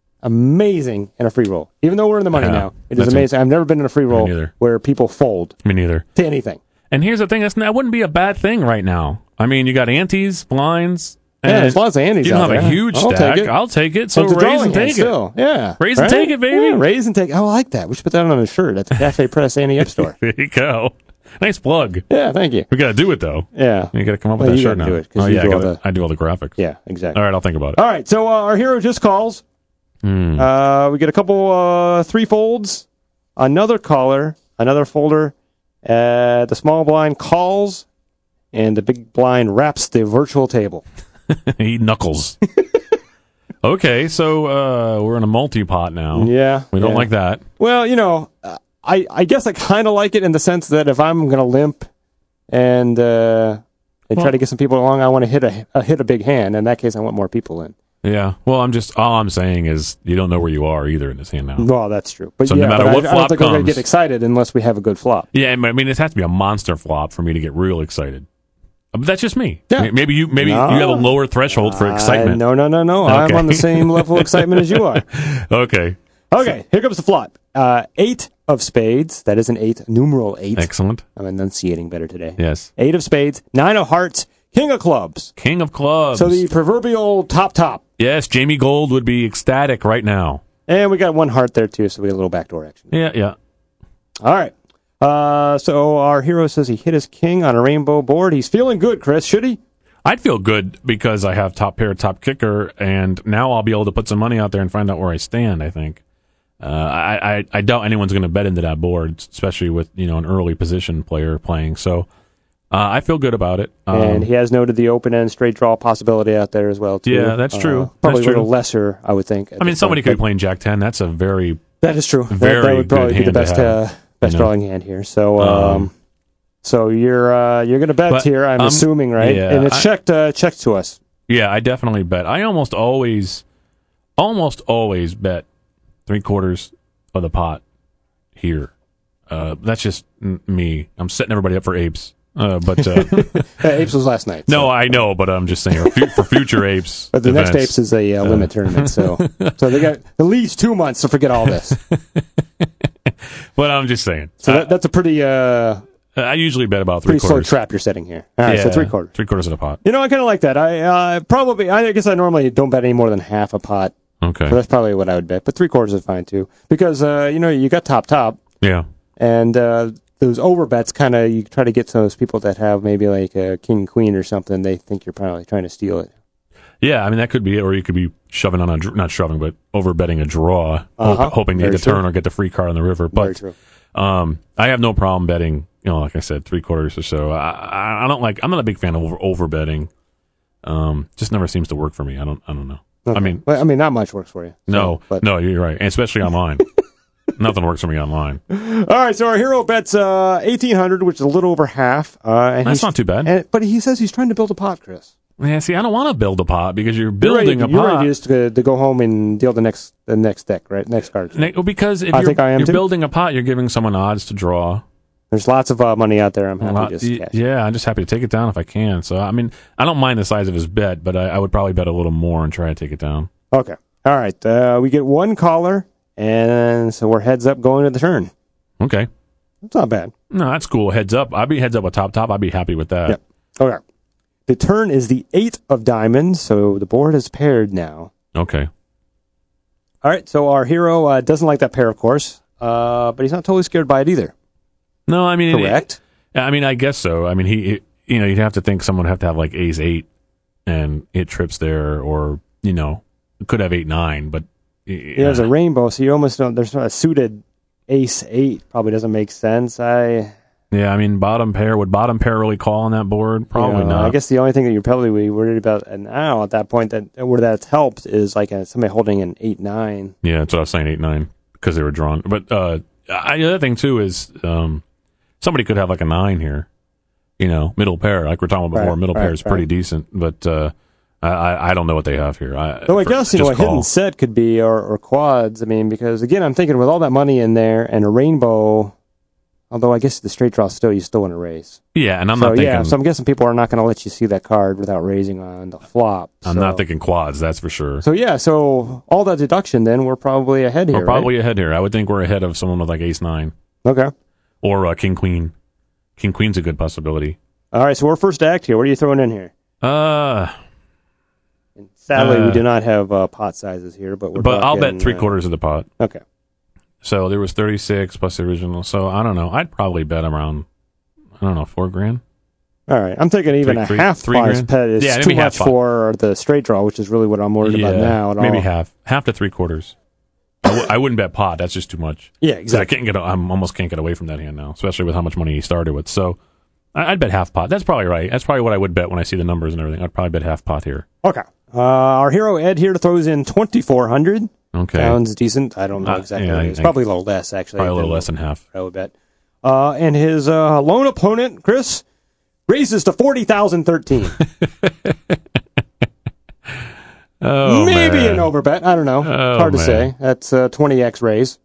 amazing in a free roll. Even though we're in the money Yeah, now, it is that's amazing. I've never been in a free roll neither. where people fold Me neither. to anything. And here's the thing: that's, that wouldn't be a bad thing right now. I mean, you got antes, blinds. Yeah, and there's lots of antes You don't out have a there. huge I'll stack. take it. I'll take it. So It's a raise drawing and hand take it. still. Yeah. Raise and Right? take it, baby. Yeah, raise and take. Oh, I like that. We should put that on a shirt at the Cafe Press Ante Up Store. There you go. Nice plug. Yeah, thank you. We got to do it though. Yeah. You got to come up with Well, that you shirt gotta now. do it, 'cause oh you yeah, do I, all gotta, the- I do all the graphics. Yeah, exactly. All right, I'll think about it. All right, so uh, our hero just calls. Hmm. Uh, we get a couple, uh, three folds, another caller, another folder. Uh, the small blind calls, and the big blind wraps the virtual table. He knuckles. Okay, so uh, we're in a multi-pot now. Yeah. We don't yeah. like that. Well, you know, uh, I, I guess I kind of like it in the sense that if I'm going to limp and uh, and Well- try to get some people along, I want to hit a, a hit a big hand. In that case, I want more people in. Yeah. Well, I'm just all I'm saying is you don't know where you are either in this hand now. Well, that's true. But So yeah, no matter but what I, I don't flop think we're going to comes- get excited unless we have a good flop. Yeah, I mean, it has to be a monster flop for me to get real excited. But that's just me. Yeah. Maybe you maybe No. you have a lower threshold for Uh, excitement. no, no, no, no. I'm Okay. on the same level of excitement as you are. Okay. Okay, here comes the flop. Uh, eight of spades. That is an eight, numeral eight. Excellent. I'm enunciating better today. Yes. Eight of spades, nine of hearts, king of clubs. King of clubs. So the proverbial top top. Yes, Jamie Gold would be ecstatic right now. And we got one heart there too, so we got a little backdoor action. Yeah, yeah. All right. Uh, so our hero says he hit his king on a rainbow board. He's feeling good, Chris. Should he? I'd feel good because I have top pair, top kicker, and now I'll be able to put some money out there and find out where I stand, I think. Uh, I, I, I doubt anyone's going to bet into that board, especially with, you know, an early position player playing. So Uh, I feel good about it. Um, and he has noted the open-end straight draw possibility out there as well, too. Yeah, that's true. Uh, probably That's a little true. lesser, I would think. I mean, somebody could be playing Jack ten. That's a very That is true. Very that, that would probably good be the hand to best have, uh, best you know. drawing hand here. So, um, Um, so you're uh, you're going to bet but, here, I'm um, assuming, right? yeah, and it's I- checked uh, checked to us. Yeah, I definitely bet. I almost always, almost always bet three quarters of the pot here. Uh, that's just m- me. I'm setting everybody up for apes. Uh, but uh, Uh, Apes was last night. no, so. I know, but I'm just saying for, fu- for future apes. But the next events, Apes is a uh, limit tournament, so so they got at least two months to forget all this. But I'm just saying. So I, that, that's a pretty uh, I usually bet about three pretty slow quarters. trap you're setting here. All right, so Yeah, three quarters. Three quarters of the pot. You know, I kind of like that. I uh, probably, I guess I normally don't bet any more than half a pot. Okay. So that's probably what I would bet. But three quarters is fine too, because uh, you know you got top top, Yeah. and uh, those over bets kind of you try to get some of those people that have maybe like a king queen or something. They think you're probably trying to steal it. Yeah, I mean that could be it, or you could be shoving on a dr- not shoving, but over betting a draw, Uh-huh. hope, hoping to Very get the turn true. or get the free card on the river. Very But true. um, I have no problem betting. You know, like I said, three quarters or so. I, I, I don't like. I'm not a big fan of over, over betting. Um, just never seems to work for me. I don't. I don't know. I Okay. mean, well, I mean, not much works for you. So, no, but no, you're right, and especially online. Nothing works for me online. all right. So our hero bets uh, eighteen hundred, which is a little over half. Uh, and That's he's- not too bad. And, but he says he's trying to build a pot, Chris. Yeah, see, I don't want to build a pot because you're You're building ready, a you're pot. ready just to, to go home and deal the next the next deck, right? Next card. Ne- well, because if I you're, think I am you're too. building a pot, you're giving someone odds to draw. There's lots of uh, money out there. I'm A happy lot- to just y- cash. yeah, I'm just happy to take it down if I can. So, I mean, I don't mind the size of his bet, but I, I would probably bet a little more and try to take it down. Okay. All right. Uh, we get one caller, and so we're heads up going to the turn. Okay. That's not bad. No, that's cool. Heads up. I'd be heads up with top top. I'd be happy with that. Yep. Okay. The turn is the eight of diamonds, so the board is paired now. Okay. All right. So our hero uh, doesn't like that pair, of course, uh, but he's not totally scared by it either. No, I mean, Correct. It, I mean, I guess so. I mean, he, it, you know, you'd have to think someone would have to have like ace eight and it trips there, or you know, it could have eight nine, but He has a rainbow, so you almost don't. There's a suited ace eight. Probably doesn't make sense. I yeah. I mean, bottom pair would bottom pair really call on that board? Probably you know, not. I guess the only thing that you're probably worried about now at that point that where that's helped is like a, somebody holding an eight nine. Yeah, that's what I was saying, eight nine, because they were drawn. But uh, I, the other thing too is um, somebody could have like a nine here. You know, middle pair, like we're talking about before. Right, middle right, pair is pretty right. decent, but uh, I- I I don't know what they have here. I, So I for- guess you know just a call. hidden set could be or, or quads. I mean, because again, I'm thinking with all that money in there and a rainbow. Although I guess the straight draw still you still want to raise. Yeah, and I'm so not thinking. yeah, so I'm guessing people are not going to let you see that card without raising on the flop. I'm so. not thinking quads. That's for sure. So yeah, so all that deduction, then we're probably ahead here. We're probably ahead here. I would think we're ahead of someone with like ace nine right? Okay. or uh, king queen. King queen's a good possibility. All right, so we're first act here. What are you throwing in here? Uh, And sadly, Uh, we do not have uh, pot sizes here, but we're. but I'll talking, bet three uh, quarters of the pot. Okay. So there was thirty-six plus the original. So I don't know. I'd probably bet around, I don't know, four grand. All right, I'm thinking even Three- a three- half three price grand? pet is Yeah, too maybe half much pot. for the straight draw, which is really what I'm worried about now. At maybe all. half, half to three quarters. I, w- I wouldn't bet pot. That's just too much. Yeah, 'Cause exactly. I can't get. I'm almost can't get away from that hand now, especially with how much money he started with. So I- I'd bet half pot. That's probably right. That's probably what I would bet when I see the numbers and everything. I'd probably bet half pot here. Okay. Uh, our hero Ed here throws in twenty-four hundred. Okay. Sounds decent. I don't know Uh, exactly. yeah, what it I is. think- Probably a little less, actually. Probably a little less than half. I would bet. Uh, and his uh, lone opponent, Chris, raises to forty thousand thirteen. Oh, Maybe man. an overbet. I don't know. Oh, Hard to man. say. That's a twenty x raise.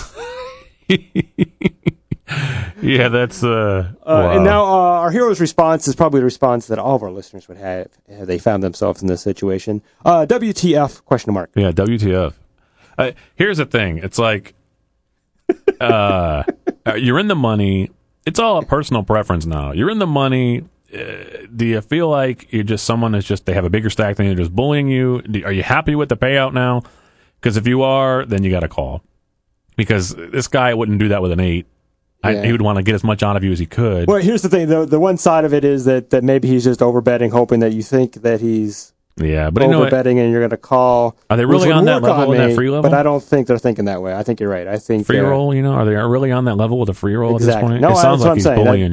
Yeah, that's uh. Uh, wow. And now uh, our hero's response is probably the response that all of our listeners would have if they found themselves in this situation. Uh, W T F, question mark. Yeah, W T F. Uh, here's the thing. It's like, uh, you're in the money. It's all a personal preference now. You're in the money. Uh, do you feel like you're just someone that's just, they have a bigger stack than you're just bullying you? Do, are you happy with the payout now? Because if you are, then you got to call. Because this guy wouldn't do that with an eight. I, Yeah. he would want to get as much out of you as he could. Well, here's the thing. The, the one side of it is that, that maybe he's just overbetting, hoping that you think that he's Yeah, but you know what? overbetting and you're going to call. Are they which really would on that work level on with that me, free level? But I don't think they're thinking that way. I think you're right. I think Free uh, roll, you know, are they really on that level with a free roll Exactly. at this point? No, it that's sounds what like I'm he's saying. bullying That- you.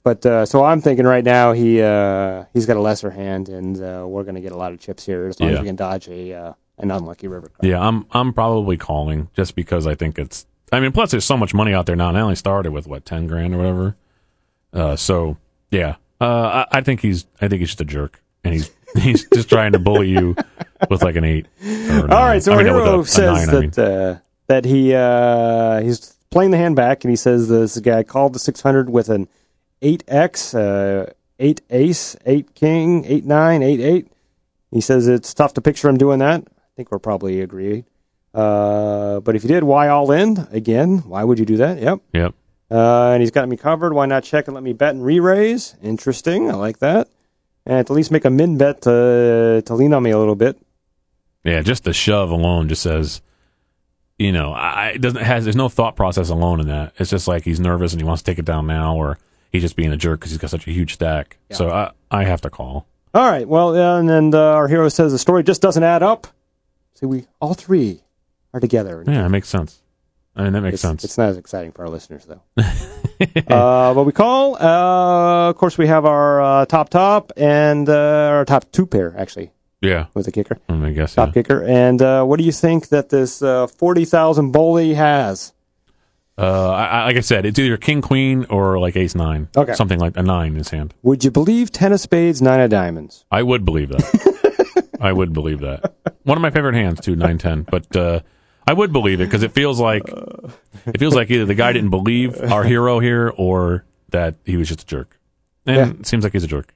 But uh, so I'm thinking right now he uh, he's got a lesser hand, and uh, we're going to get a lot of chips here as long Yeah. as we can dodge a uh, an unlucky river card. Yeah, I'm I'm probably calling just because I think it's. I mean, plus there's so much money out there now, and I only started with what ten grand or whatever. Uh, so yeah, uh, I, I think he's I think he's just a jerk, and he's he's just trying to bully you with like an eight. Or All right, so I our mean, with hero a- a says nine, I mean. that uh, that he uh, he's playing the hand back, and he says this guy called the six hundred with an eight X, uh, eight ace, eight king, eight nine, eight eight. He says it's tough to picture him doing that. I think we're probably agreed. Uh, but if you did, why all in? Again, why would you do that? Yep. Yep. Uh, and he's got me covered. Why not check and let me bet and re-raise? Interesting. I like that. And at least make a min bet to, to lean on me a little bit. Yeah, just the shove alone just says, you know, I it doesn't has there's no thought process alone in that. It's just like he's nervous and he wants to take it down now, or he's just being a jerk because he's got such a huge stack. Yeah. So I I have to call. All right. Well, uh, and then uh, our hero says the story just doesn't add up. See, we all three are together. Yeah, it makes sense. I mean, that makes it's, sense. It's not as exciting for our listeners, though. uh, but we call. Uh, of course, we have our uh, top top and uh, our top two pair, actually, Yeah, with the kicker. I guess. Top Yeah. kicker. And uh, what do you think that this uh, forty thousand bully has? Uh, I, I- like I said, it's either king queen or like ace nine. Okay. Something like a nine in his hand. Would you believe ten of spades, nine of diamonds? I would believe that. I would believe that. One of my favorite hands too, nine ten. But uh, I would believe it because it feels like it feels like either the guy didn't believe our hero here or that he was just a jerk. And Yeah. it seems like he's a jerk.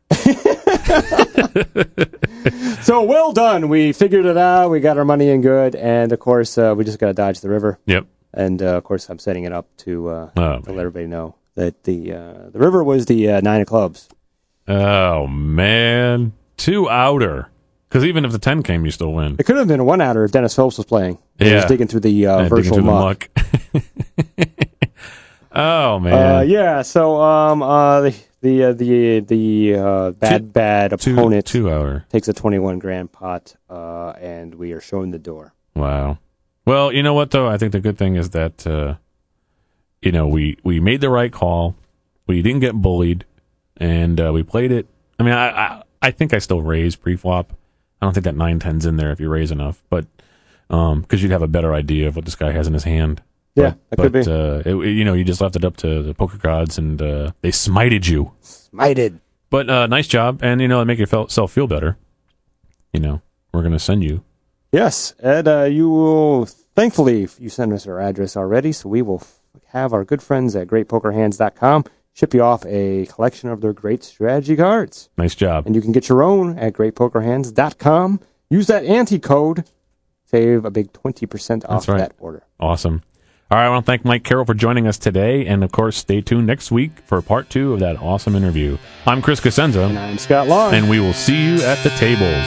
So well done. We figured it out. We got our money in good. And, of course, uh, we just got to dodge the river. Yep. And, uh, of course, I'm setting it up to, uh, Oh, to let everybody know that the uh, the river was the uh, nine of clubs. Oh man, two outer. Because even if the ten came, you still win. It could have been a one outer if Dennis Phelps was playing. He Yeah. was digging through the uh, Yeah, digging virtual through the muck. muck. Oh man. Uh, yeah. So um, uh, the the uh, the the uh, bad Two- bad two opponent two outer. takes a twenty-one grand pot, uh, and we are showing the door. Wow. Well, you know what though? I think the good thing is that uh, you know we we made the right call. We didn't get bullied, and uh, we played it. I mean, I, I I think I still raise pre-flop. I don't think that nine ten's in there if you raise enough, but um, because you'd have a better idea of what this guy has in his hand. Yeah, but, that could but, be. Uh, it, you know, you just left it up to the poker gods, and uh, they smited you. Smited. But uh, nice job, and you know, to make yourself feel better, you know, we're gonna send you. Yes, Ed. Uh, you will thankfully you sent us our address already, so we will f- have our good friends at great poker hands dot com ship you off a collection of their great strategy cards. Nice job. And you can get your own at great poker hands dot com. Use that anti-code. Save a big twenty percent off That's right. that order. Awesome. All right, I want to thank Mike Carroll for joining us today, and of course, stay tuned next week for part two of that awesome interview. I'm Chris Cosenza, And I'm Scott Long. and we will see you at the tables.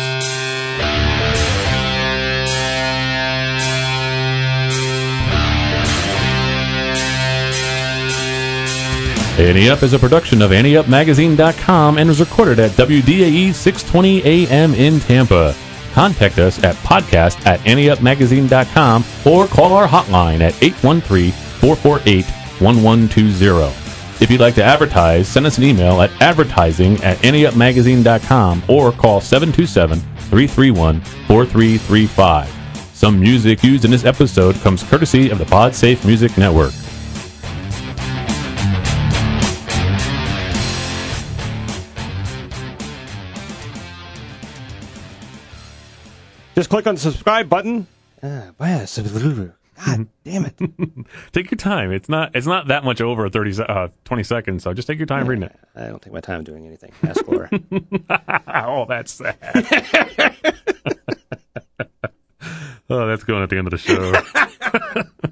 Ante Up is a production of ante up magazine dot com and was recorded at W D A E six twenty A M in Tampa. Contact us at podcast at ante up magazine dot com or call our hotline at eight one three, four four eight, one one two zero. If you'd like to advertise, send us an email at advertising at ante up magazine dot com or call seven two seven, three three one, four three three five. Some music used in this episode comes courtesy of the PodSafe Music Network. Just click on the subscribe button. Ah, wow, sub- God damn it. Take your time. It's not it's not that much over thirty se- uh, twenty seconds, so just take your time reading it. I don't take my time doing anything. Ask Laura. Oh, that's sad. Oh, that's going at the end of the show.